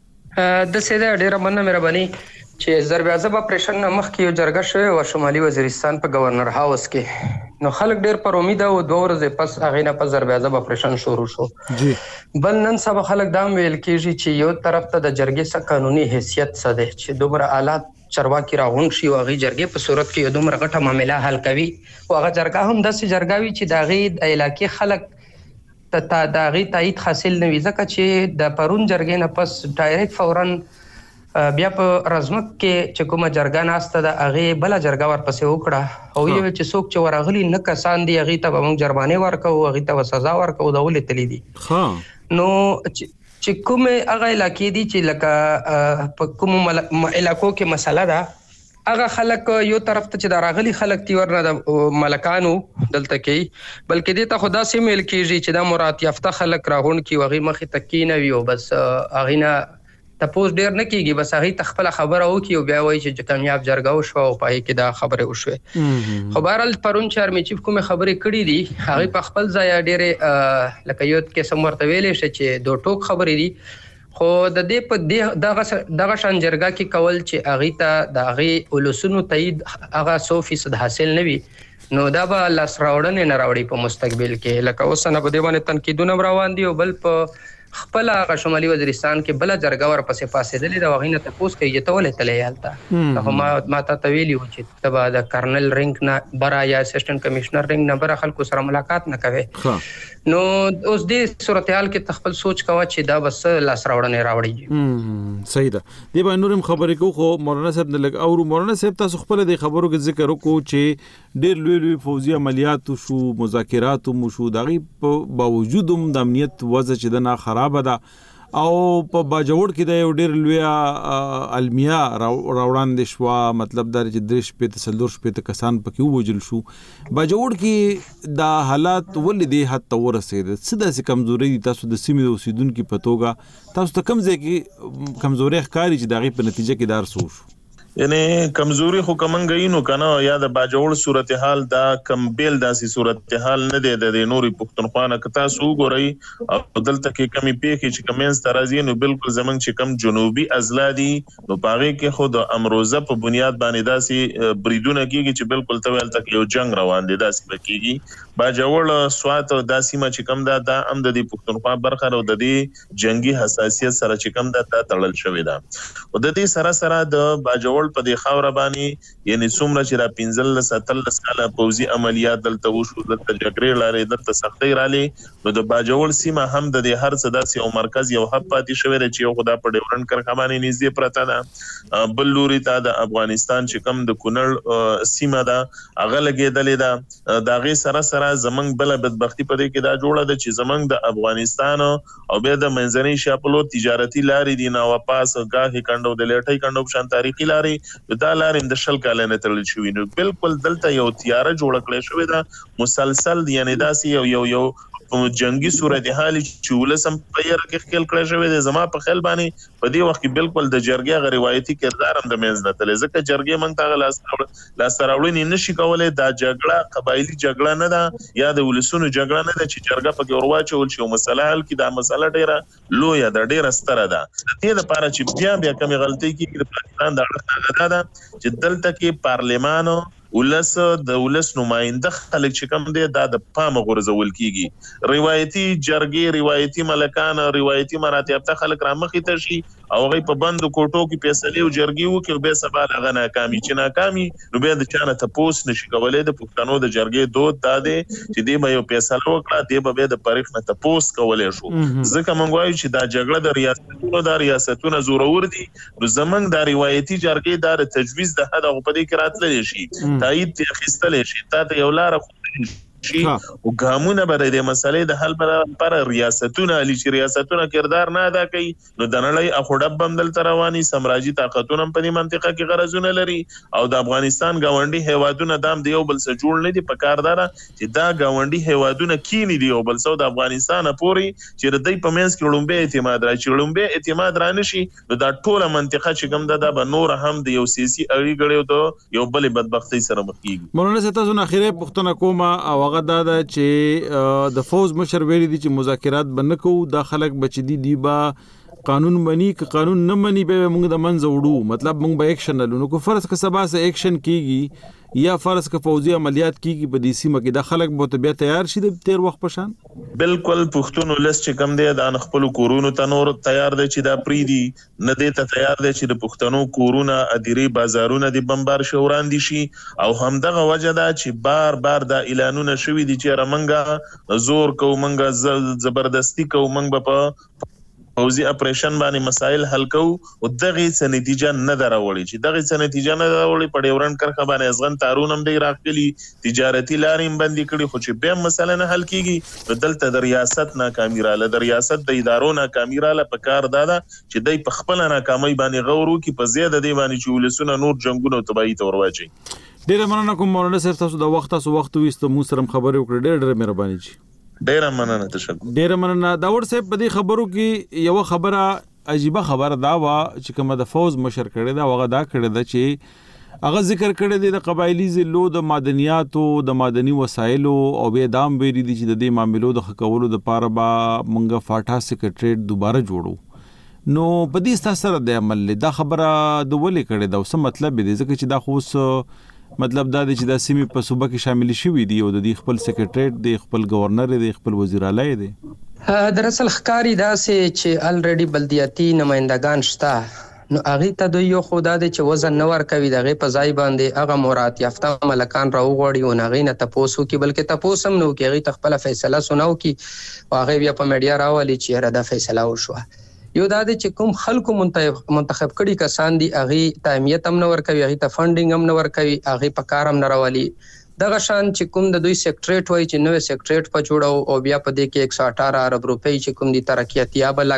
کنه د سیده ډیره مننه مهرباني چې ضرب اعظم اپریشن مخ کې یو جرګه شوی و شمالي وزیرستان په گورنر هاوس کې نو خلک ډیر پر امید او دوه ورځې پس هغه نه په ضرب اعظم اپریشن شروع شو جی بل نن سبا خلک دا ویل کېږي چې یو طرف ته د جرګې څخه قانوني حیثیت څه ده چې دومره اعلی چرواکي راغون شي او هغه جرګې په صورت کې یو دومره غټه معاملې حل کوي او هغه جرګه هم داسې جرګاوي چې د هغې علاقې خلک ته د هغې تایید حاصل نه وي ځکه چې د پرون جرګې نه پس ډایرکټ فورن بیا په رزمک کې چې کومه جرګه ناسته ده هغه بل جرګه ورپسې وکړه او یو چې څوک چې ورغلي نه کسان دي هغه ته موږ جرمانه ورکو هغه ته سزا ورکو د ولې تللی دي ها نو چې کومه هغه علاقې دي چې لکه په کوم علاقو کې مسله ده هغه خلک یو طرف ته چې دا راغلي خلک تی ورنه د ملکانو دلته کې بلکې دې ته خدا سي مل کېږي چې دا مراد یافته خلک راغون کی وغي مخې تکینه وي او بس اغینا تاسو ډیر نه کیږي بس هغه تخپل خبره وکي او بیا وایي چې کامیاب جرګه وشو او پای کې دا خبره وشوه خو بهرال پرون چارمي چیف کومه خبره کړې دي هغه په خپل ځای ډېر لکه یو کې سمورته ویلې شي چې دوه ټوک خبرې دي خو د دې په دغه دغه شان جرګه کې کول چې هغه ته د هغه ولسونو تایید هغه سو فیصد حاصل نه وي نو دا به لاس راوړنې نه راوړي په مستقبل کې لکه اوس نه په دې باندې تنقیدونه روان دي او بل په خپل هغه شمالي وزیرستان کې بل جرګه ورپسې فاسدلې دا وغینه تاسو کې یته ولې تلې یالتا هغه ما ما ته ویلی و چې تبا د کرنل رینګ نه برا یا اسسټنټ کمشنر رینګ نه برا خلکو سره ملاقات نه کوي نو اوس دې صورتحال کې تخپل سوچ کوا چې دا بس لاس راوړنې راوړي صحیح ده دی به نورم خبرې کو خو مولانا صاحب نه لګ او مولانا صاحب تاسو خپل د خبرو کې ذکر وکړو چې ډېر لوی لوی فوزي عملیات شو مذاکرات مو شو دغه په باوجود هم د امنیت وضع چې د نه خراب ده او په باجوړ کې د یو ډېر لوی المیه راوړاندې شو مطلب دا چې درش په تسلور شپه کسان پکې ووجل شو باجوړ کې دا حالات ولې دې حد ته ورسېد څه داسې کمزوري دي تاسو د سیمې اوسیدونکو په توګه تاسو ته کم ځای کې کمزوري ښکاري چې دغه په نتیجه کې دار سو شو یعنی کمزوري خو کومنګ نو کنه یا د باجوړ صورتحال دا کم بیل داسي صورتحال نه دی د نوري پښتونخوا کتا سو ګوري او دلته کې کمی پیخي چې کمنس ترازی نو بالکل زمنګ چې کم جنوبي ازلادي نو پاره کې خود امروزه په بنیاد باندې داسي بریدونه کیږي چې بالکل تویل تک یو جنگ روان دي داسي کیږي باجوړ سوات داسي ما چې کم دا د ام د پښتونخوا برخه او د دې جنگي حساسیت سره چې کم دا تړل شوی دا او د دې سره سره د باجوړ په دې خاور باندې یعنی څومره چې را پنځل ستل ساله پوزي عملیات دلته وشو د جګړې لارې د سختۍ رالي نو د باجوړ سیمه هم د دې هر څه داسې یو مرکز یو هب پاتې شوی چې یو خدا په ډیورنډ کرخه باندې نږدې پرته ده بل لوري ته د افغانستان چې کم د کونړ سیمه ده هغه لګېدلې ده د هغې سره سره زمونږ بله بدبختي په دې کې دا جوړه ده چې زمونږ د افغانستان او بیا د منځنۍ شاپلو تجارتي لارې دي ناواپاس ګاهې کنډو د لیټۍ کنډو په شان تاریخي لارې دا لارې د شل کال نه تړل شوی نو بالکل دلته یو تیاره جوړ کړی شوی دا مسلسل یعنی داسې یو یو یو جنگي صورتحال چې ولسم په یره کې خپل کړی شوی دی زما په خیال باندې په دې وخت کې بالکل د جرګې غ روایتي کردار هم د منځ نه تللی ځکه جرګې مونږ ته لاس لاس راوړنې نشي کولای دا جګړه قبایلی جګړه نه ده یا د ولسونو جګړه نه ده چې جرګه پکې ورواچول شي او مسله حل کړي دا مسله ډیره لویه ده ډیره ستره ده د دې لپاره چې بیا بیا کمی غلطۍ کېږي د پاکستان د اړخ ده چې دلته کې پارلمان ولس د ولس نماینده خلک چې کوم دي دا د پام غورځول کیږي روایتي جرګې روایتي ملکان روایتي مراتب ته خلک را مخې ته شي او غي په بند کوټو کې فیصله او جرګې وکړي به سبا لغه ناکامي چې ناکامي نو به د چانه ته پوس نشي کولای د پښتنو د جرګې دوت دا دي چې دی به یو فیصله وکړه دی به د پریخ نه ته پوس کولای شو ځکه مونږ وایو چې دا جګړه د ریاستونو د ریاستونو زورور دي نو زمنګ د روایتي جرګې د تجویز د حد او په دې کې راتللی شي تایید ته خستل شي ته یو لار خو شي او ګامونه به د مسلې د حل لپاره ریاستونه علي چې ریاستونه کردار نه ادا کوي نو د نړۍ اخوډب بم دل رواني سمراجي طاقتونه په دې منطقه کې غرضونه لري او د افغانستان گاونډي هیوادونه دام دی یو بل سره جوړ نه دي په کاردار چې دا گاونډي هیوادونه کینی دی او بل سو د افغانستان پوري چې د دې په منځ کې لومبه اعتماد را چې لومبه اعتماد را نشي نو دا ټوله منطقه چې کوم ده د نور هم د یو سیاسي اړیکې غړي ته یو بل بدبختی سره مخ کیږي مولانا ستاسو نه اخیره پښتنه کومه او هغه دا ده چې د فوز مشر ویلي دي چې مذاکرات بنکو د خلک بچ دي دی با قانون منی ک قانون نه منی به موږ د منځ وړو مطلب موږ به اکشن لونو کو فرض ک سبا سه اکشن کیږي یا فرض ک فوزي عملیات کیږي په دې سیمه کې د خلک به طبيعه تیار شي د تیر وخت پشان بالکل پښتون ولس چې کم دی د خپل کورونو ته نور تیار دی چې دا پری دی نه دی ته تیار دی چې د پښتنو کورونه اديري بازارونه د بمبار شوران دي شي او همدغه وجه دا چې بار بار د اعلانونه شوي دي چې رمنګا زور کو منګه زبردستی کو منګ په فوزي اپریشن باندې مسائل حل کو او دغه څه نتیجه نه دراوړي چې دغه څه نتیجه نه دراوړي په ډیورنډ کرخه باندې ازغن تارون هم دی راغلي تجارتي لارې هم بندي کړي خو چې به مسله نه حل کیږي نو دلته د ریاست ناکامي رااله د ریاست د ادارو ناکامي رااله په کار دادا چې دای په خپل ناکامۍ باندې غورو کې په زیاده دی باندې چې ولسونه نور جنگونه او تباہي تور واچي ډیره مننه کوم مولانا صاحب تاسو د وخت تاسو وخت وېست مو سره خبرې وکړې ډېر ډېر مهرباني جی ډیره مننه تشکر ډیره مننه دا ور صاحب په دې خبرو کې یو خبره عجیبه خبره دا وا چې کومه د فوز مشر کړي دا وغه دا کړي دا چې هغه ذکر کړي دي د قبایلی ضلعو د معدنیاتو د معدني وسایلو او به دام ویری دي چې د دې معاملو د خکولو د پاره با منګه فاټا سیکریټریټ دوباره جوړو نو په دې ستاسو د عمل دا خبره د ولې کړي دا څه مطلب دی ځکه چې دا خو مطلب دا دی چې د سیمې په صوبه کې شامل شوي دي او د دې خپل سیکریټریټ دی خپل گورنر دی خپل وزیر اعلی دی دراصل ښکاری دا سه چې الریډي بلدیاتي نمائندگان شته نو هغه ته دوی یو خدا دی چې وزن نور کوي دغه په ځای باندې هغه مراد یافته ملکان راوغړي او هغه نه تاسو کې بلکې تاسو هم نو کې هغه خپل فیصله سناو کی او هغه بیا په میډیا راولي چې را د فیصله وشوه یو دا چې کوم خلکو منتخب کړي کسان دي هغه تایمیت هم نور کوي هغه ته فندینګ هم نور کوي هغه په کار هم نراولي دغه شان چې کوم د دوی سیکریټریټ وای چې نوې سیکریټریټ په جوړو او بیا په دې کې ایک سو اٹھارہ ارب روپۍ چې کوم دي ترقیاتیا به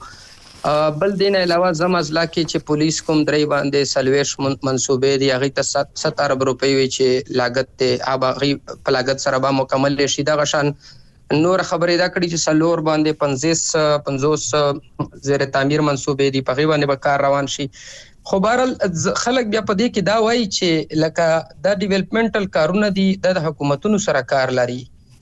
لګو بل دین علاوه زم ازلا کې چې پولیس کوم درې باندې سلويش منسوبې دي هغه ته ست ارب روپۍ وی چې لاګت ته اب هغه په لاګت سره به مکمل شي دغه شان نور خبرې دا کړي چې سلور باندې پنځه پنځوس زیر تعمیر منسوبې دي په غي باندې به کار روان شي خو بهرال خلک بیا په دې کې دا وایي چې لکه دا ډیولپمنټل کارونه دي د حکومتونو سره کار لري.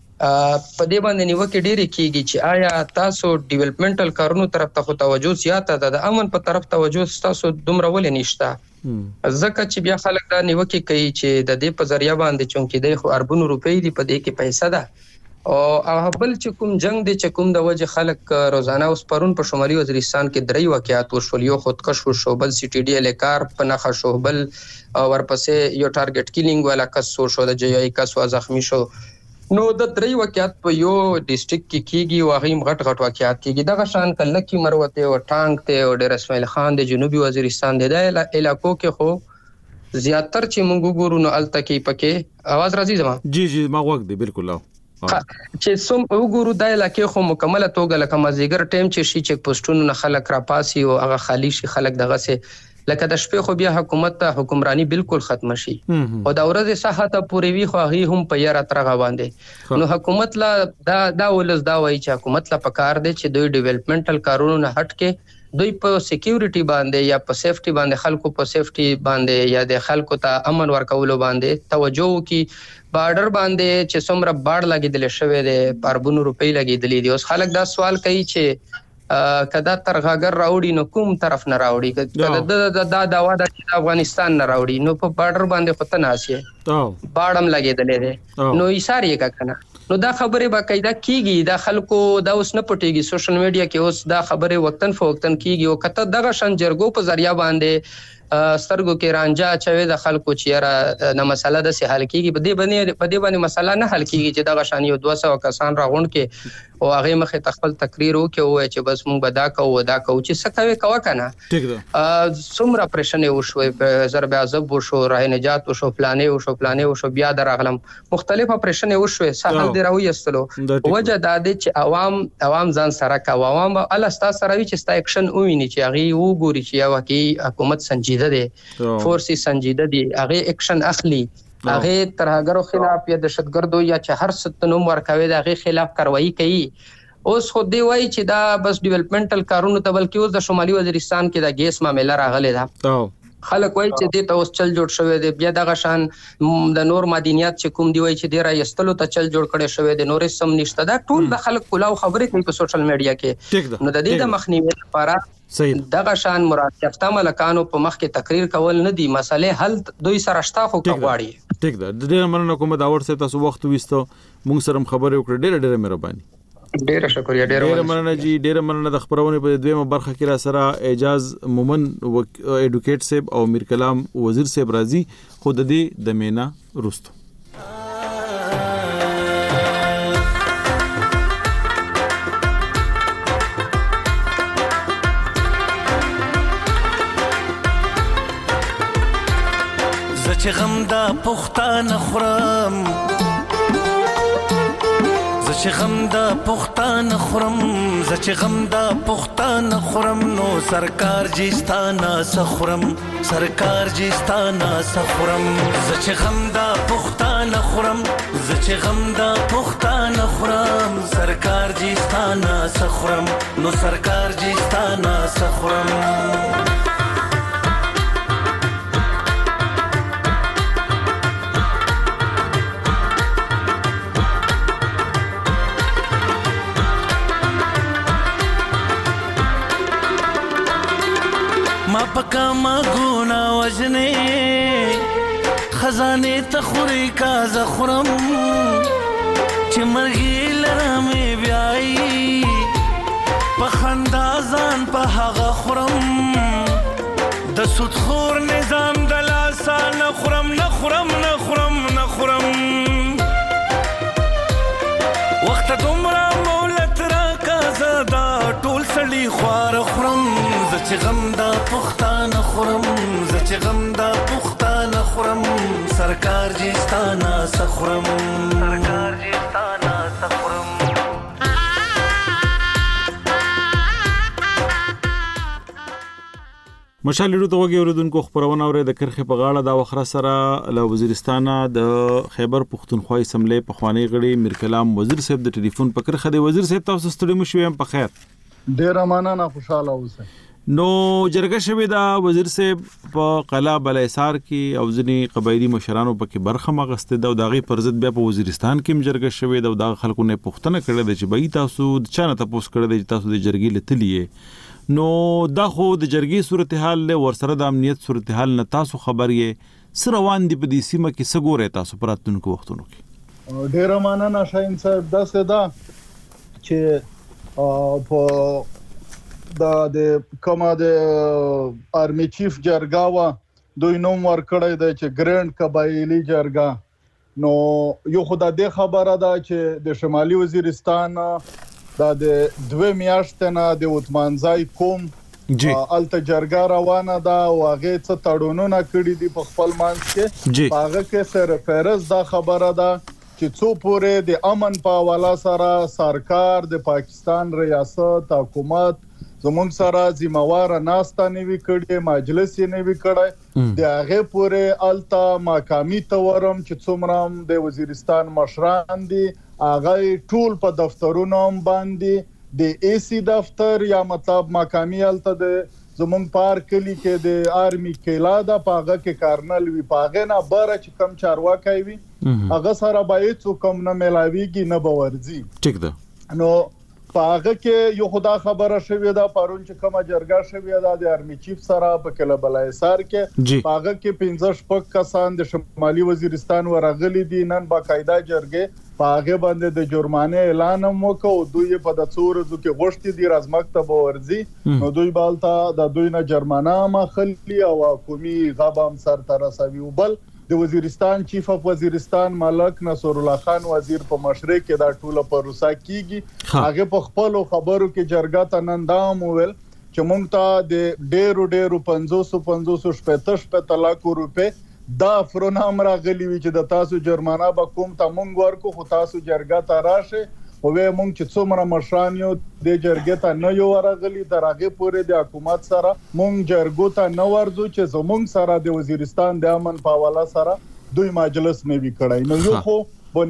په دې باندې نیوکه ډېرې کیږي چې آیا تاسو ډیولپمنټل کارونو طرف ته خو توجه زیاته ده، د امن په طرف توجه تاسو دومره ولې نشته؟ ځکه چې بیا خلک دا نیوکه کوي چې د دې په ذریعہ باندې چونکې د خو اربونو روپۍ دی په دې کې پیسې ده، او بل چې کوم جنگ دی چې کوم د وجه خلک روزانه اوس پرون په شمالي وزیرستان کې درې واقعات وشول، یو خودکش وشو، بل سی ټي ډي ال کار په نخښه شو، بل ورپسې یو ټارګټ کیلینګ والا کس شو، د جې ای کس وا زخمی شو. نو د درې واقعات په یو ډیسټریکټ کې کیږي، واغیم غټ غټ واقعات کیږي. دغه شان کله کې مروته او ټانک ته او ډیر اسماعیل خان د جنوبي وزیرستان د علاقو کې خو زیاتر چې مونږ ګورو نو الته کې پکې आवाज راځي زما جی جی ما وخت دی بالکل چې سم وګورو د علاقې خو مکمله توګه لکه مازیګر ټیم چې شي چک پوسټونو نه خلک را پاسي او هغه خالی شي، خلک دغه سه لکه د شپې خو بیا حکومت ته حکمرانی بالکل ختم شي او د ورځې ساحه ته پوری وی خو هغه هم په یاره ترغه باندې. نو حکومت لا دا دا ولز دا وایي چې حکومت لا پکار دی چې دوی ډیولپمنټل کارونو نه هټ کې دوی په سکیورټي باندې یا په سیفټي باندې خلکو په سیفټي باندې یا د خلکو ته امن ورکولو باندې توجه وکړي. بارډر باندې چې څومره باډ لګیدل شوی دی، پربونو روپۍ لګیدلې دي. اوس خلک دا سوال کوي چې کدا ترغاګر راوړي نو کوم طرف نه راوړي، کدا دا داوا د افغانستان نه راوړي نو په بارډر باندې خو ته ناسي باډم لګیدلې دي نو یې ساری کا کنه. نو دا خبره باقاعده کیږي، دا خلکو دا اوس نه پټيږي، سوشل میډیا کې اوس دا خبره وقتن فوقتن کیږي او کته دغه شان جرګو په ذریعہ باندې سترګو کې رانجا چوي د خلکو چیرې نه مسله د سه حل کیږي. په دې باندې په دې باندې مسله نه حل کیږي چې دغه شان یو دوه سوه کسان راغونډ کې او هغه مخه تخپل تقریر وکي او چې بس مونږ بدا کوو دا کوو چې څه کوي کوا کنه. ٹھیک ده څومره پرشنې وشوي، په ضرب عذاب وشو، راه نجات وشو، پلانې وشو پلانې وشو، بیا درغلم مختلفه پرشنې وشوي. سهل دی راوي استلو وجه دا دی چې عوام عوام ځان سره کا عوام الله ستا سره وی چې ستا اکشن وویني چې هغه وګوري چې یو کې حکومت سنجیده دي، فورسي سنجیده دي، هغه اکشن اخلي، هغه ترهګرو خلاف یا دهشتګردو یا چې هر څه نوم ورکوي د هغه خلاف کاروایی کوي. اوس خو دی وایي چې دا بس ډیولپمنټل کارونه ته بلکې اوس د شمالي وزیرستان کې د ګیس معاملې راغلي ده. خلک وایي چې دې ته اوس چل جوړ شوی دی، بیا دغه شان د نور مدنیات چې کوم دی وایي چې ډیر یستلو ته چل جوړ کړي شوی دی، نورې سم نشته. دا ټول د خلک کلاو خبرې کوي په سوشل میډیا کې. نو د دې د مخنیوي لپاره دغه شان مراتب ملکانو په مخ کې تقریر کول نه دي، مسلې حل دوی سره شتا خو کوي. ټیک ده، د دې مننه کوم دا ورسې تاسو وخت وستو مونږ سره خبرې وکړې، ډېر ډېر مهرباني. ډېر شکریہ. ډېر مننه جی، ډېر مننه د خبرونه په دویمه برخه کې را سره اعجاز مومن ایډوکیټ صاحب او میر کلام وزیر صاحب راضي خود دې د مینا رستو. چې غم دا پښتانه خورم، زه چې غم دا پښتانه خورم، زه چې غم دا پښتانه خورم، نو سرکار جستانه سخورم، سرکار جستانه سخورم. زه چې غم دا پښتانه خورم، زه چې غم دا پښتانه خورم، سرکار جستانه سخورم، نو سرکار جستانه سخورم. ما پکا ما گونا وجنه خزانه تخوري کا زخرم، چې مرغی لرمه بیاي په خندا ځان په هغه خورم، د سود خور نظام د لاسا نه خورم نه خورم نه خورم نه خورم. وخت دومره مولت را کا زدا ټول سړي خوار خورم، زه چې غم دا پښتانه خورم، زه چې غم دا پښتانه خورم، سرکار جستانه سخورم، سرکار جستانه سخورم. مشال لرو ته وګي اوردونکو خبرونه اوري د کرخه په غاړه دا وخره سره له وزیرستان د خیبر پختونخوا اسمبلی په خوانی غړي میر کلام وزیر صاحب د ټلیفون په کرخه دی. وزیر صاحب تاسو ستړي مو شوم په خیر؟ ډیر مننه، خوشاله اوسئ. نو جرګه شوې دا وزیر صاحب په قلعه بلایسار کې او ځینې قبایلی مشرانو پکې برخه مغسته دا د غي پرزت بیا په وزیرستان کې جرګه شوې دا د خلکو نه پوښتنه کړې ده چې بای تاسو چا نه تاسو کړې ده چې تاسو د جرګې لتلې نو دا خو د جرګې صورتحال له ورسره د امنیت صورتحال نه تاسو خبر یې سره روان دي په دې سیمه کې سګورې تاسو پراتونکو وختونو کې ډیر مننه شاهین صاحب دا سدا چې په دا د کومه د آرمي چیف جرګه وا دوی نوم ورکړی دی چې ګرند قبایلی جرګه نو یو خدای د خبره ده چې د شمالي وزیرستان دا د دوه میاشتې نه د وتمانځای کوم الته جرګه روانه ده او هغه څه تړونونه کړی دي په خپل منځ کې هغه کې سره فرض دا خبره ده چې څو پورې د امن په حواله سره سرکار د پاکستان ریاست حکومت زمونږ سره ذمہوار ناستا نیوي کړي مجلس یې نیوي کړي د هغه پورې التا مقامی تورم چې څومره د وزیرستان مشران دي هغه ټول په دفترونو باندې د ای سی دفتر یا مطلب مقامی التا د زمونږ پارک کلی کې د آرمی کلا دا پاغه کې کارنل وی پاغه نه بره چې کم چارواکي وي هغه سره باید څو کم نه ملاويږي نه باورځي ټیک ده نو پاغه کې یو خدا خبره شوې ده پرون چې کومه جرګه شوې ده د آرمی چیف سره په کله بلایسار کې پاغه کې پنځه شپږ کسان د شمالي وزیرستان ورغلي دي نن باقاعده جرګه پاغه باندې د جرمانه اعلان وکړو دوی په د څورزو کې غوښتي دي راز مکتب ورزي نو دوی بالتا د دوی نه جرمانه مخلي او حکومي غبم سر تر رسوي وبل د وزیرستان چیف اف وزیرستان ملک نصر الله خان وزیر په مشرق کې دا ټوله پروسه کیږي هغه په خپل خبرو کې جرګه ته نندام ویل چې مونږ ته د ډیرو ډیرو پنځوس پنځوس شپږ شپږ لک روپے دا فرونام راغلی وی چې د تاسو جرمانه به کوم ته مونږ ورکو خو تاسو جرګه ته راشه او به مونږ چې څومره مشران یو د جرګه ته نه یو ورغلی درغه پورې د حکومت سره مونږ جرګو ته نه ورځو چې زمونږ سره د وزیرستان د امن په حواله سره دوی مجلس نه وی کړای نو یو خو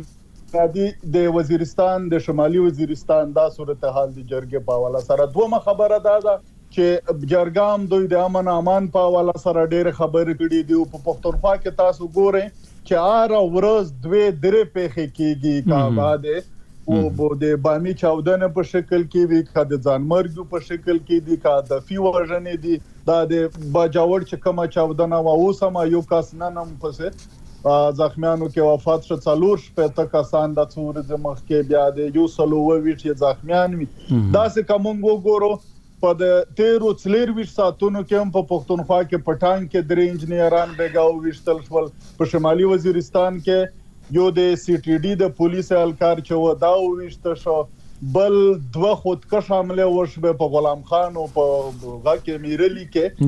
بنیادی د وزیرستان د شمالي وزیرستان دا صورتحال د جرګه په حواله سره دوه خبره ده چې جرګام دوی د امن امان په حواله سره ډېر خبرې کړې دي په پښتونخوا کې تاسو ګورئ چې هر ورځ دوه درې پیښې کېږي کا بعد او د بامی چاودنه په شکل کې وی کا د ځانمرګ په شکل کې دي کا د فی ورژنې دي دا د باجوړ چې کومه چاودنه و اوسه یو کس نه نم پسه زخمیانو کې وفات شو څلور شپږ کسان د څور د مخ کې بیا د یو سلو ویټ زخمیان وي دا څه کوم ګورو په د تیرو څلور ویش ساتونو کې هم په پښتونخوا کې پټان کې درې انجنیران بیګاو وشتل شول په شمالي وزیرستان کې یو د سی ټی ډي د پولیس اهلکار چې و دا وشته شو بل دوه خودکش حمله وشوه په غلام خان او په غاکه میرلی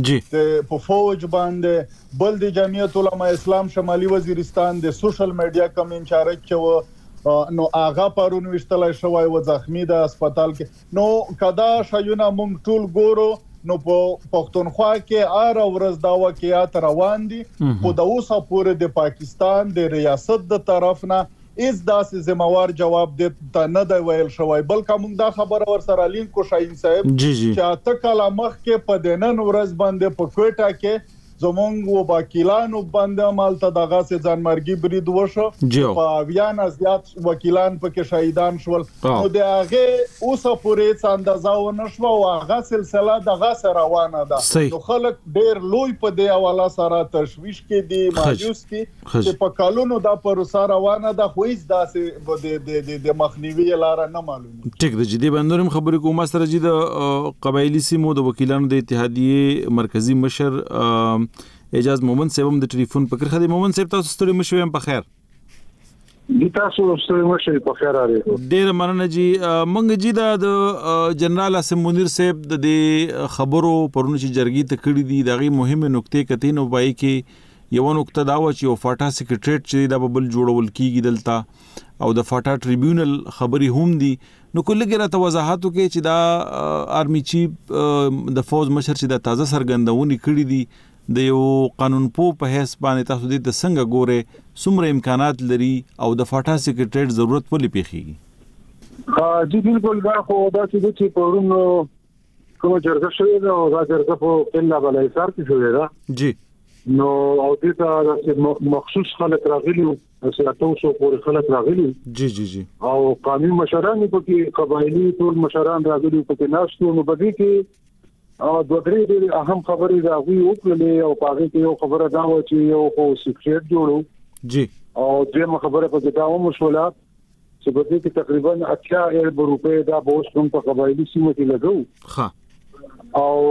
کې په فوج باندې بل د جمعیت علماء اسلام شمالي وزیرستان د سوشل میډیا کم انچارج چې نو هغه پرون وشتلای شوی و زخمی د هسپتال کې نو کدا شایونه مونږ ټول ګورو نو په پښتونخوا کې ار ورځ دا واقعیات روان دي خو د اوسه پورې د پاکستان د ریاست د طرف نه اس داسې ذمہوار جواب د نه دی ویل شوی بلکې موږ دا خبر ور سره لین کو شاهین صاحب چې اته کاله مخ کې په دنن ورځ باندې په کوټه کې زمونږ وکیلانو باندې عملته دغه سه ځانمرګي برید وشو په اویان ازیات وکیلان پکې شهیدان شول نو د هغه اوسه پورې څنډه و نشو او هغه سلسله دغه سره روانه ده نو خلک ډیر لوی په دی حواله سره تشويش کې دي مایوس دي چې په کالونو دا پروسه روانه ده خو هیڅ داسې د د مخنیوي لار نه معلومه ټیک د جدي بندورم خبرې کوم سره جدي د قبایلی سیمو د وکیلانو د اتحادیه مرکزی مشر اجاز مومن صاحب هم د ټلیفون په کرخه دی مومن صاحب تاسو ستړي مشوي هم په خیر دي تاسو ستړي مشوي په خیر اړ ډېر مننه جی منګ جی د جنرال اسم منیر صاحب د خبرو پرونه چې جرګي ته کړی دي دغه مهمه نقطې کتین او بای کې یو نقطه دا و چې او فاټا سیکریټریټ چې د بل جوړول کیږي دلته او د فاټا ټریبیونل خبري هم دي نو کله ګره ته وضاحت وکړي چې دا آرمی چیف د فوج مشر چې د تازه سرګندونی کړی دي د یو قانون پو په حساب باندې تاسو د څنګه ګوره څومره امکانات لري او د فاټا سیکریټریټ ضرورت ولې پیخیږي ها جی بالکل دا خو دا چې چې پرونو کوم جرګه شوې ده او دا جرګه په کله بلای سار کې شوې ده جی نو او دې ته مخصوص خلک راغلي سیاسو سو پورې خلک راغلي جی جی جی او قانوني مشران په کې قبایلی ټول مشران راغلي په کې ناشته نو بده کې او دوه درې ډېر اهم خبرې دا وی وکړلې او پاره کې یو خبره دا و چې یو خو سیکریټ جوړو جی او دغه خبره په کې دا و مشوله چې په دې کې تقریبا اټیا ارب روپے دا بوس کوم په قبایلی سیمه کې لګو ها او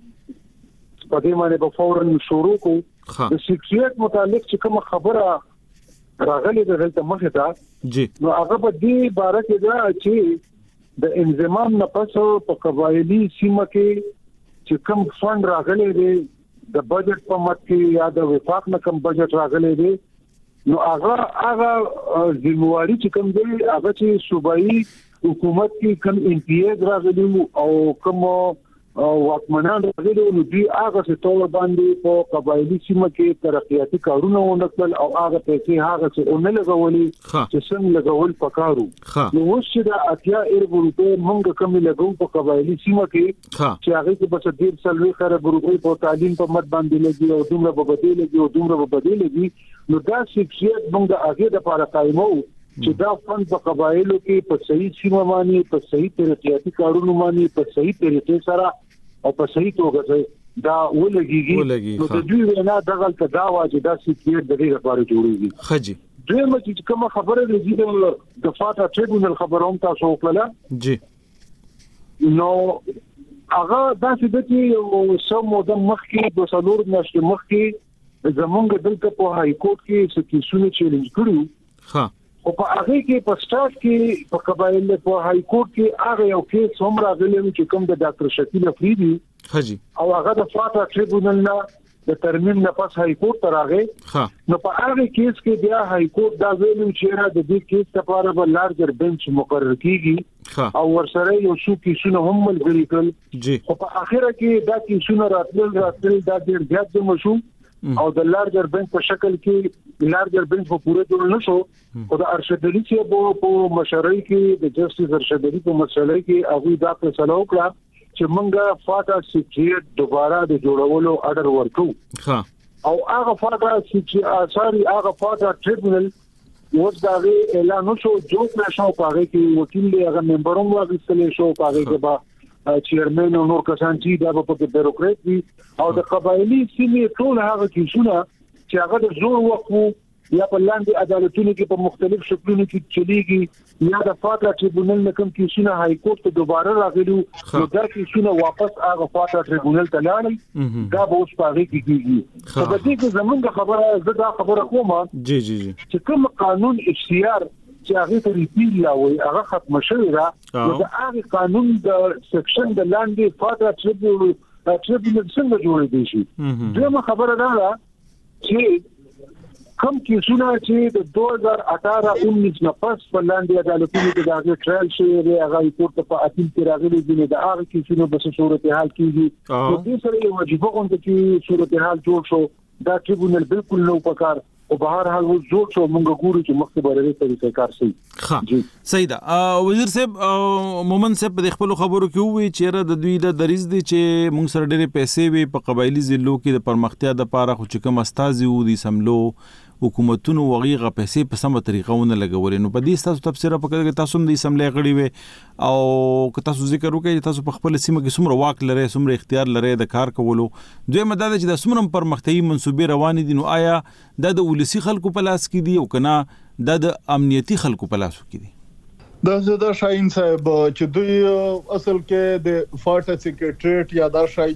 په دې باندې په فورن شروع کو د سیکریټ متعلق چې کوم خبره راغلي د دلته مخه تا جی نو هغه په دې باره کې دا چې د انضمام نه پس په قبایلی سیمه کې چې کوم فند راغلي دی د بجټ په مت کې یا د وفاق نه کوم بجټ راغلي دی نو هغه هغه ذمہواری چې کوم دی هغه چې صوبایي حکومت کې کوم امتیاز راغلي او کوم او واکمنان راغلي نو دوی هغه څه ټول باندې په قبایلی سیمه کې ترقیاتي کارونه ونکړل او هغه پیسې هغه څه اونې لګولې چې څنګه لګول پکارو نو اوس چې دا اتیا ارب روپے موږ کوم لګو په قبایلی سیمه کې چې هغه کې بس ډیر سلوي خره روپے په تعلیم په مت باندې لګي او دومره په بدیل لګي او دومره په بدیل لګي نو دا شخصیت موږ هغه د لپاره قائمو چې دا فند په قبایلو کې په صحیح سیمه باندې په صحیح ترقیاتي کارونه باندې په صحیح طریقې سره او په صحیح توګه دا ولګيږي نو د دوی وینا دغه دا واجب دا سیکریټ د دې لپاره جوړیږي خجی دوی مې کوم خبره لګي د فاټا ټریبونل خبروم تاسو وکړه جی نو هغه دا چې د یو سم مودم مخکې د سلور نشته مخکې زمونږ دلته په های کورټ کې څه کیسونه چیلنج کړو ها او په هغه کې په سٹارټ کې په قبایل په های کورټ کې هغه یو کیس هم راغلی چې کوم د ډاکټر شکیل افریدي حجی او هغه د فاټا ټریبونل نه د ترمیم نه پس های کورټ ته راغی ها نو په هغه کیس کې بیا های کورټ دا ویلو چې را د دې کیس لپاره به لارجر بنچ مقرر کیږي او ورسره یو څو کیسونه هم ملګری کړل جی خو په اخره کې دا کیسونه راتلل راتلل دا ډیر زیات د مشو او د لارجر بنچ په شکل کې لارجر بنچ په پوره ډول نشو او د ارشد علي چې په مشرۍ کې د جسټس ارشد علي په مسلې کې هغه دا فیصله وکړه چې مونږه فاټا سیکریټ دوباره د جوړولو اډر ورکو ها او هغه فاټا سیکریټ ساري هغه فاټا ټریبونل اوس دا اعلان شو جوړ نشو پاره کې وکیل دی هغه ممبرونو واغستل شو پاره کې با چیرمن او نور کسان چې دا په بیروکرات دي او د قبایلی سیمې ټول هغه کیسونه چې هغه د زور وقفو یا په لاندې عدالتونو کې په مختلف شکلونو کې چلیږي یا د فاټا ټریبونل نه کوم کیسونه های کورټ ته دوباره راغلي نو دا کیسونه واپس هغه فاټا ټریبونل ته لاړل دا به اوس پاره کې کیږي په دې کې زمونږ خبره زه دا خبره کوم جی جی جی چې کوم قانون اختیار چې هغه ته ریپیل لا وي هغه ختم شوی را نو دا هغه قانون د سیکشن د لاندې فاټا ټریبونل ټریبونل څنګه جوړ دی شي دغه خبره ده چې کم کیسونه چې د دوه هزار اٹھارہ انیس نه پس په لاندې عدالتونو کې دغه ټرایل شوی دی هغه ریپورت په اپیل کې راغلی دی د هغه کیسونو په صورتحال کېږي نو دې سره یو واجب غونډه کې صورتحال جوړ شو دا ټریبونل بالکل نو پکار او بهر حال و جوړ شو مونږ ګورو چې مخکې بارې طریقې کار سي ها صحیح ده وزیر صاحب مومن صاحب د خپل خبرو کې وی چې را د دوی د دریز دي چې مونږ سره ډېرې پیسې وي په قبایلی ضلعو کې د پرمختیا د لپاره خو چې کوم استازي وو دي سملو حکومتونو وغیغه پیسې په سمه طریقه ونه لګولې نو په دې تاسو تفسیر په کې تاسو هم د اسمبلی غړي وي او که تاسو ذکر وکړئ تاسو په خپل سیمه کې څومره واک لري څومره اختیار لري د کار کولو دوی مدد چې د څومره پرمختیايي منسوبې روان دي نو آیا د ولسی خلکو په لاس کې دي او کنه د امنیتي خلکو په لاس کې دي دا زدا شاهین صاحب چې دوی اصل کې د فاټا سیکریټریټ یا دا شای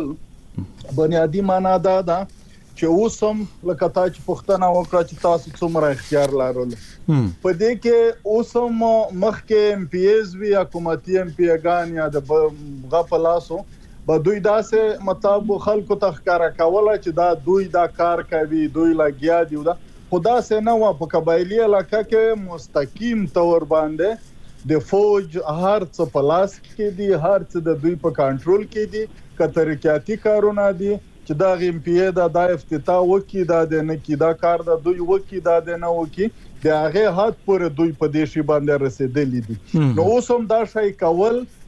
جوړول بنیادی معنا دا ده چې اوسم لکه تا چې پښتنه وکړه چې تاسو څومره اختیار لرل په دې کې اوسم مخکې ایم پی ایز وی حکومتي ایم پی ګان یا د غپلاسو به دوی داسې مطلب خلکو ته ښکارا کوله چې دا دوی دا کار کوي دوی لګیا دي دا خدا سه نه و په قبایلی علاقه کې مستقیم تور باندې د فوج هر څه پلاس کې دي هر څه د دوی په کنټرول کې دي کترکیاتی کارونه دي چې دا غیم پی دا د افتتاح وکي دا د نکی دا کار دا دوی وکي دا د نه وکي د هغه حد پر دوی په دې شی باندې رسیدلې دي نو اوس هم دا شای کول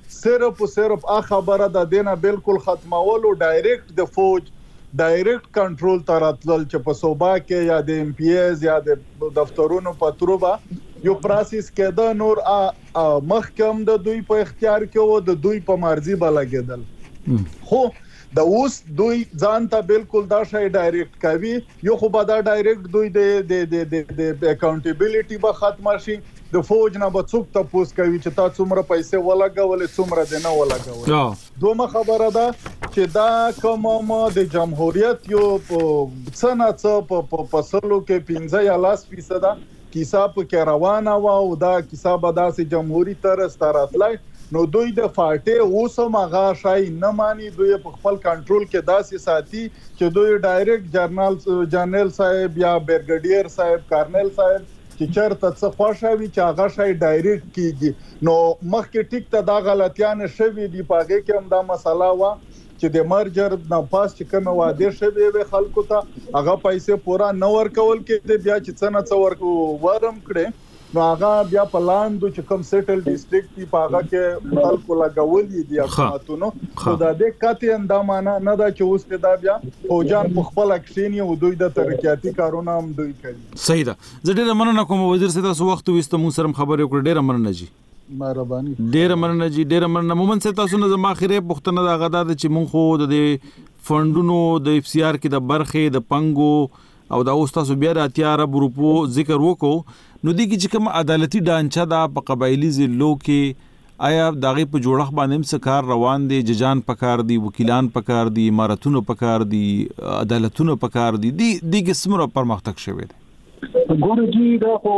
صرف او صرف ا خبره د دینه بالکل ختمولو ډایرکټ د فوج ډایرکټ کنټرول تر اتل چې په صوبا کې یا د ام پی ایز یا د دفترونو پتروبا یو پروسس کېده نور ا محکم د دوی په اختیار کې وو د دوی په مرزي بلګیدل خو د اوس دوی ځان ته بالکل دا شی ډایرکټ کوي یو خو به دا ډایرکټ دوی د د د اکاونټیبিলিټي به ختم شي د فوج نه به څوک تاسو کوي چې تاسو څومره پیسې ولګولې څومره د نه ولګولې دومره خبره ده چې دا کوم د جمهوریت یو څنګه څه په فصلو کې پنځه یا لاس فیصد کیسه په کې روانه و او دا کیسه به داسې جمهوریت تر ستراتلای نو دوی د فاټه اوسه مغا شای نه مانی دوی په خپل کنټرول کې داسې ساتي چې دوی ډایرکټ جنرال جنرال صاحب یا برګډیر صاحب کارنل صاحب چې چرته څه خوشاوي چې هغه شای ډایرکټ کیږي نو مخکې ټیک ته دا غلطیان شوي دی پاګه کې هم دا مسله وا چې د مرجر نه پاس چې کوم واده شوی وي خلکو ته هغه پیسې پورا نه ورکول کې بیا چې څنګه څو ورکو ورم کړي نو هغه بیا په لاندو چې کوم سیټل ډیسټریکټ دی په هغه کې خلکو لګولې دي حکومتونو خو دا د کاتي اندامانه نه دا چې اوس دا بیا فوجان په خپل اکشن یو دوی د ترقیاتي کارونه هم دوی کوي صحیح ده زه ډېر مننه کوم وزیر صاحب تاسو وخت وستو مو سره خبرې وکړې ډېر مننه جی مهرباني ډېر مننه جی ډېر مننه مومن صاحب تاسو نه زما اخیری پښتنه دا غدا چې مونږ خو د فندونو د اف سی آر کې د برخې د پنګو او دا اوس تاسو بیا د اتیا عرب روپو ذکر وکړو نو دي کې چې کوم عدالتي ډانچه دا په قبایلی ضلعو کې آیا دغه په جوړخ باندې هم سکار روان دي ججان پکار دي وکیلان پکار دي امارتونو پکار دي عدالتونو پکار دي دي د قسمه پرمختګ شوی دی ګورې جی دا خو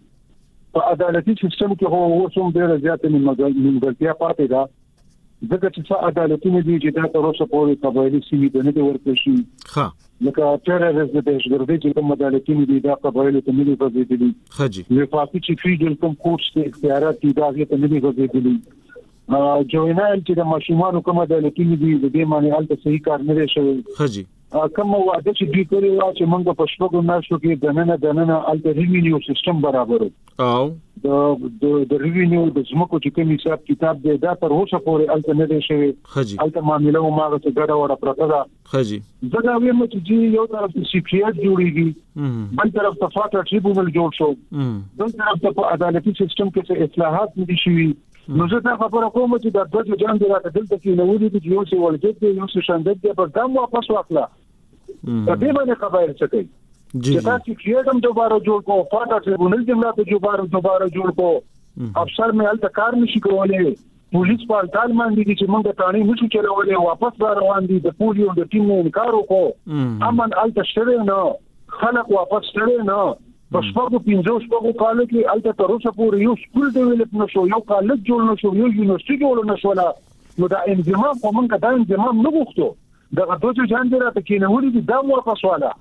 په عدالتي سیستم کې هو وسوم ډېر زیات نیمګړتیا پاتې ده ځکه چې څه عدالتي نه دي چې دا تر اوسه پورې قبایلی سیمې نه دي ورکړل شي ها لکه ټیرریزم د دهشتګردۍ چې کوم عدالتي نه دي دا قبایلو ته نه دي غځېدلي خجي وفاقي چې فیډرل کوم کورټس ته اختیارات دي دا ته نه دي غځېدلي جوینال چې د ماشومانو کوم عدالتي نه دي د دې معنی حالت صحیح کار نه دی شوی خجي کوم وعده چې دوی کړی و چې موږ په شپږو میاشتو کې دننه دننه الټر ریوینیو سیستم برابر او د د ریوینیو د زمکو چې کوم حساب کتاب دی دا تر اوسه پورې الټر نه دی شوی خجي الټر معاملې مو ماغه ته ګډه وړه پرته ده خجي زګا ویم چې یو طرف ته سی پی ایس جوړیږي بل طرف ته فاټر ټریبونل جوړ شو بل طرف ته په عدالتي سیستم کې اصلاحات دي شوي نو زه دا خبره کوم چې د دوه جام دی راته دلته کې نو ودی چې یو څه ولګید دی یو څه شاندت دی په دام واپس واخلا په دې باندې خبره څه کوي چې تاسو کېدم دوباره جوړ کو فاټر ټریبونل جمله ته دوباره دوباره جوړ کو افسر مې الته کار نشي کولای پولیس په الټال باندې چې موږ ته تانی نشو چلولې واپس را روان دي د پولیو د ټیم نه انکار وکړو امن الته شره نه خلک واپس شره نه په شپږو پنځو شپږو کالو کې الته تر اوسه پورې یو سکول ډیولپ نشو یو کالج جوړ نشو یو یونیورسيټي جوړ نشو نو دا انضمام په موږ دا انضمام نه غوښتو دغه دوه ځان دې راته کې نه ولې دا واپس والا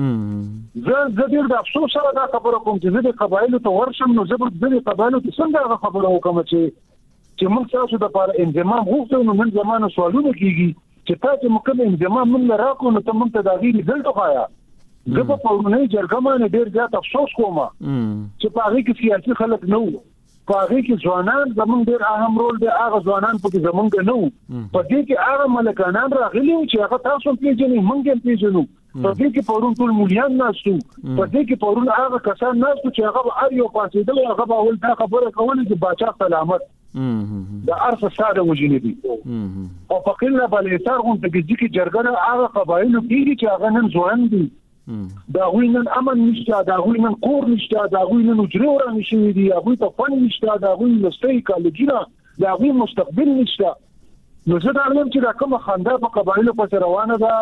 زه زه ډېر د افسوس سره دا خبره کوم چې زه د قبایلو ته ورشم نو زه به د قبایلو ته څنګه خبره وکم چې چې موږ تاسو د لپاره انضمام غوښتو نو من زمانه سوالونه کیږي چې تاسو مکمل انضمام من راکو نو ته موږ ته دا غوړي دلته خایا زه په پورونه جرګه باندې ډېر زیات افسوس کوم چې په هغه کې سیاسي خلک نه وو په هغه کې ځوانان زمونږ ډېر اهم رول دی هغه ځوانان په کې زمونږ نه وو په دې کې هغه ملکانان راغلي و چې هغه تاسو پیژنئ موږ هم پیژنو په دې کې پرون ټول مولیان ناشتو په دې کې پرون هغه کسان ناشتو چې هغه هر یو پاسېدل هغه به ول دا خبره کوله چې باچا سلامت دا ارث ساده وجنې دي او فقیرنا بلې تر غون ته چې جرګه هغه قبایلو کې چې هغه نن ځوان دي دا وینن امن نشته دا وینن کور نشته دا وینن اجره نشي دي هغه ته فن نشته دا وینن لستې کالجونه دا وینن مستقبل نشته نو زه دا لم چې دا کوم خندا په قبایلو په روانه ده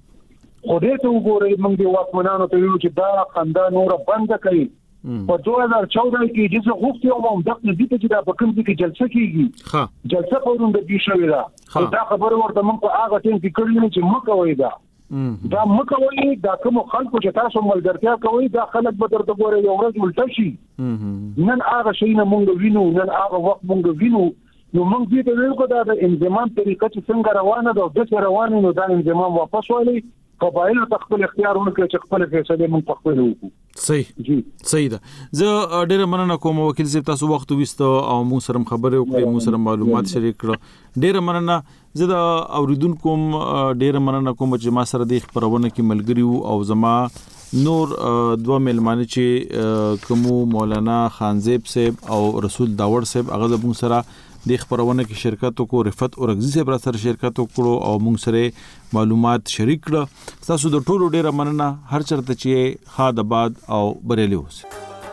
خوده ته وګورئ موږ د واکمنانو ته یو چې دا خندا نور بند کړي په دوه هزار چودہ کې چې زه غوښتم او دغه دې چې دا په کوم ځای کې جلسه کیږي ها جلسه پرون د دې شوې ده دا خبر ورته موږ په هغه ټیم کې کړی چې مکه وای دا دا مکوي دا کوم خلکو چې تاسو ملګرتیا کوي دا خلک به درته ګوري یو ورځ ولټ شي نن هغه شي نه مونږ وینو نن هغه وخت مونږ وینو نو مونږ دې ته ویل کو دا د انضمام طریقه چې څنګه روانه ده او د روانه نو دا انضمام واپس والی قبایل ته خپل اختیار ورکړي چې خپل فیصله موږ په خپل وکړو. صحیح جی صحیح ده. زه ډیره مننه کوم وکیل صاحب، تاسو وخت وستو او موږ سره خبرې وکړې، موږ سره معلومات شریک کړو. ډیره مننه. زه د اوریدونکو ډیره مننه کوم چې ما سره د خبرونه کې ملګری وو او زما نور دوه ملمانه چې کوم مولانا خانزیب صاحب او رسول داوړ صاحب هغه د موږ سره د خبرونه کې شرکت وکړو. رفعت اورغزي صاحب سره شرکت وکړو او موږ سره معلومات شریک کړه. تاسو د ټولو ډیره مننه. هر چرته چې خاد آباد او بریلی اوسئ.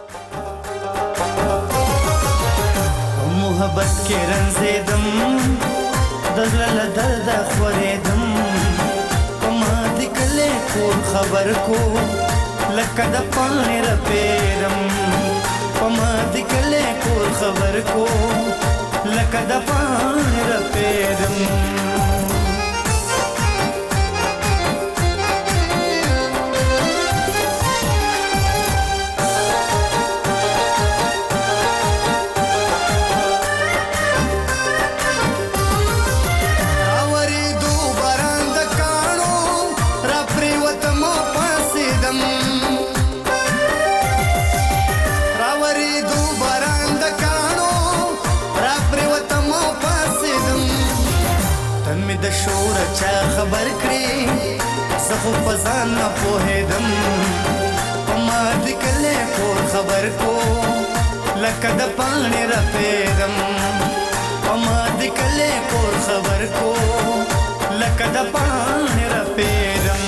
محبت کې رنځیدم دزل درد خوریدم پما دکلے کور خبر کو لکه د پانی رپیدم پما دکلے کور خبر کو لکه د پانی رپیدم. د شور چا خبر کړي زه خو پزان نه پوهېدم پما دکلې کور خبر کو لکه د پانی رپیدم پما دکلې کور خبر کو لکه د پانی رپیدم.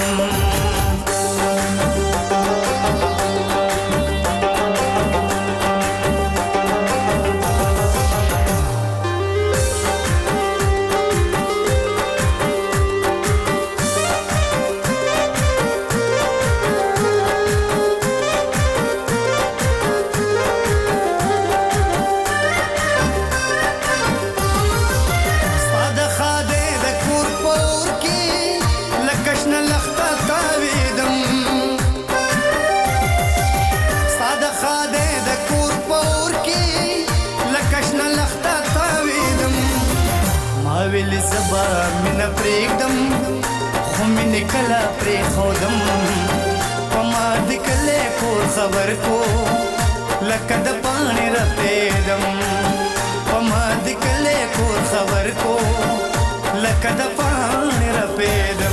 ویل زبا مینه پرېږدم خو مینې کله پرېښودم پما دکلې کور خبر کو لکه د پانی رپیدم پما دکلې کور خبر کو لکه د پانی رپیدم.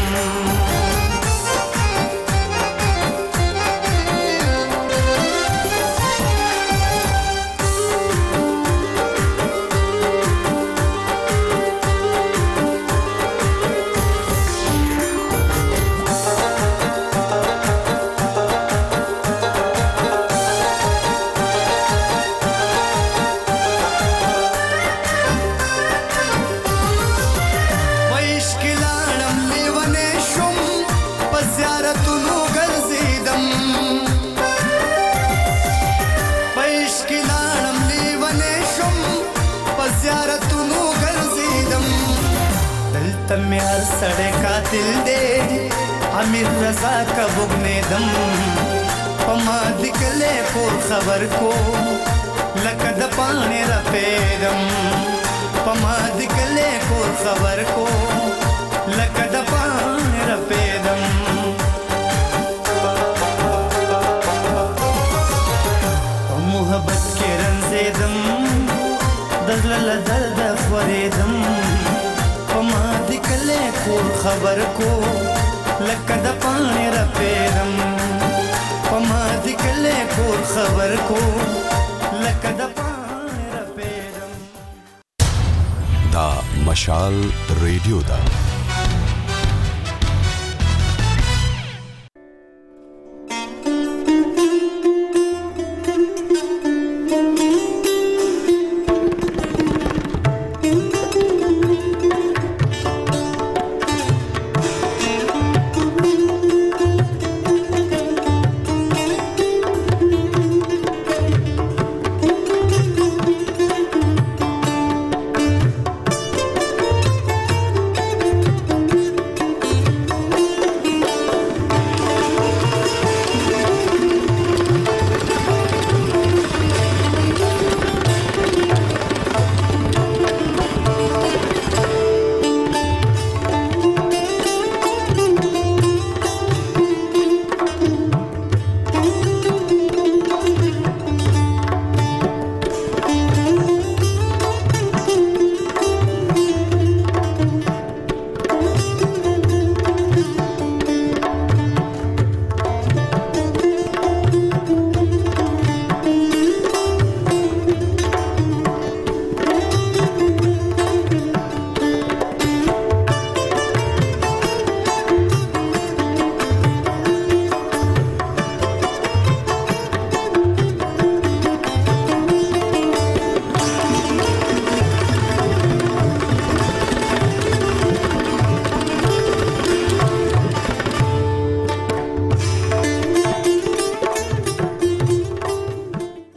تمیار سڑے قاتل دے امیر رضا کا بگنیدم پما دکلے کور خبر کو لکه د پانی رپیدم پما دکلے کور خبر کو لکه د پانی رپیدم. محبت کې رنځیدم دزل درد خوریدم پما دکلې کور خبر کو لکه د پانی رپیدم پما دکلې کور خبر کو لکه د پانی رپیدم. دا مشال ریډیو دا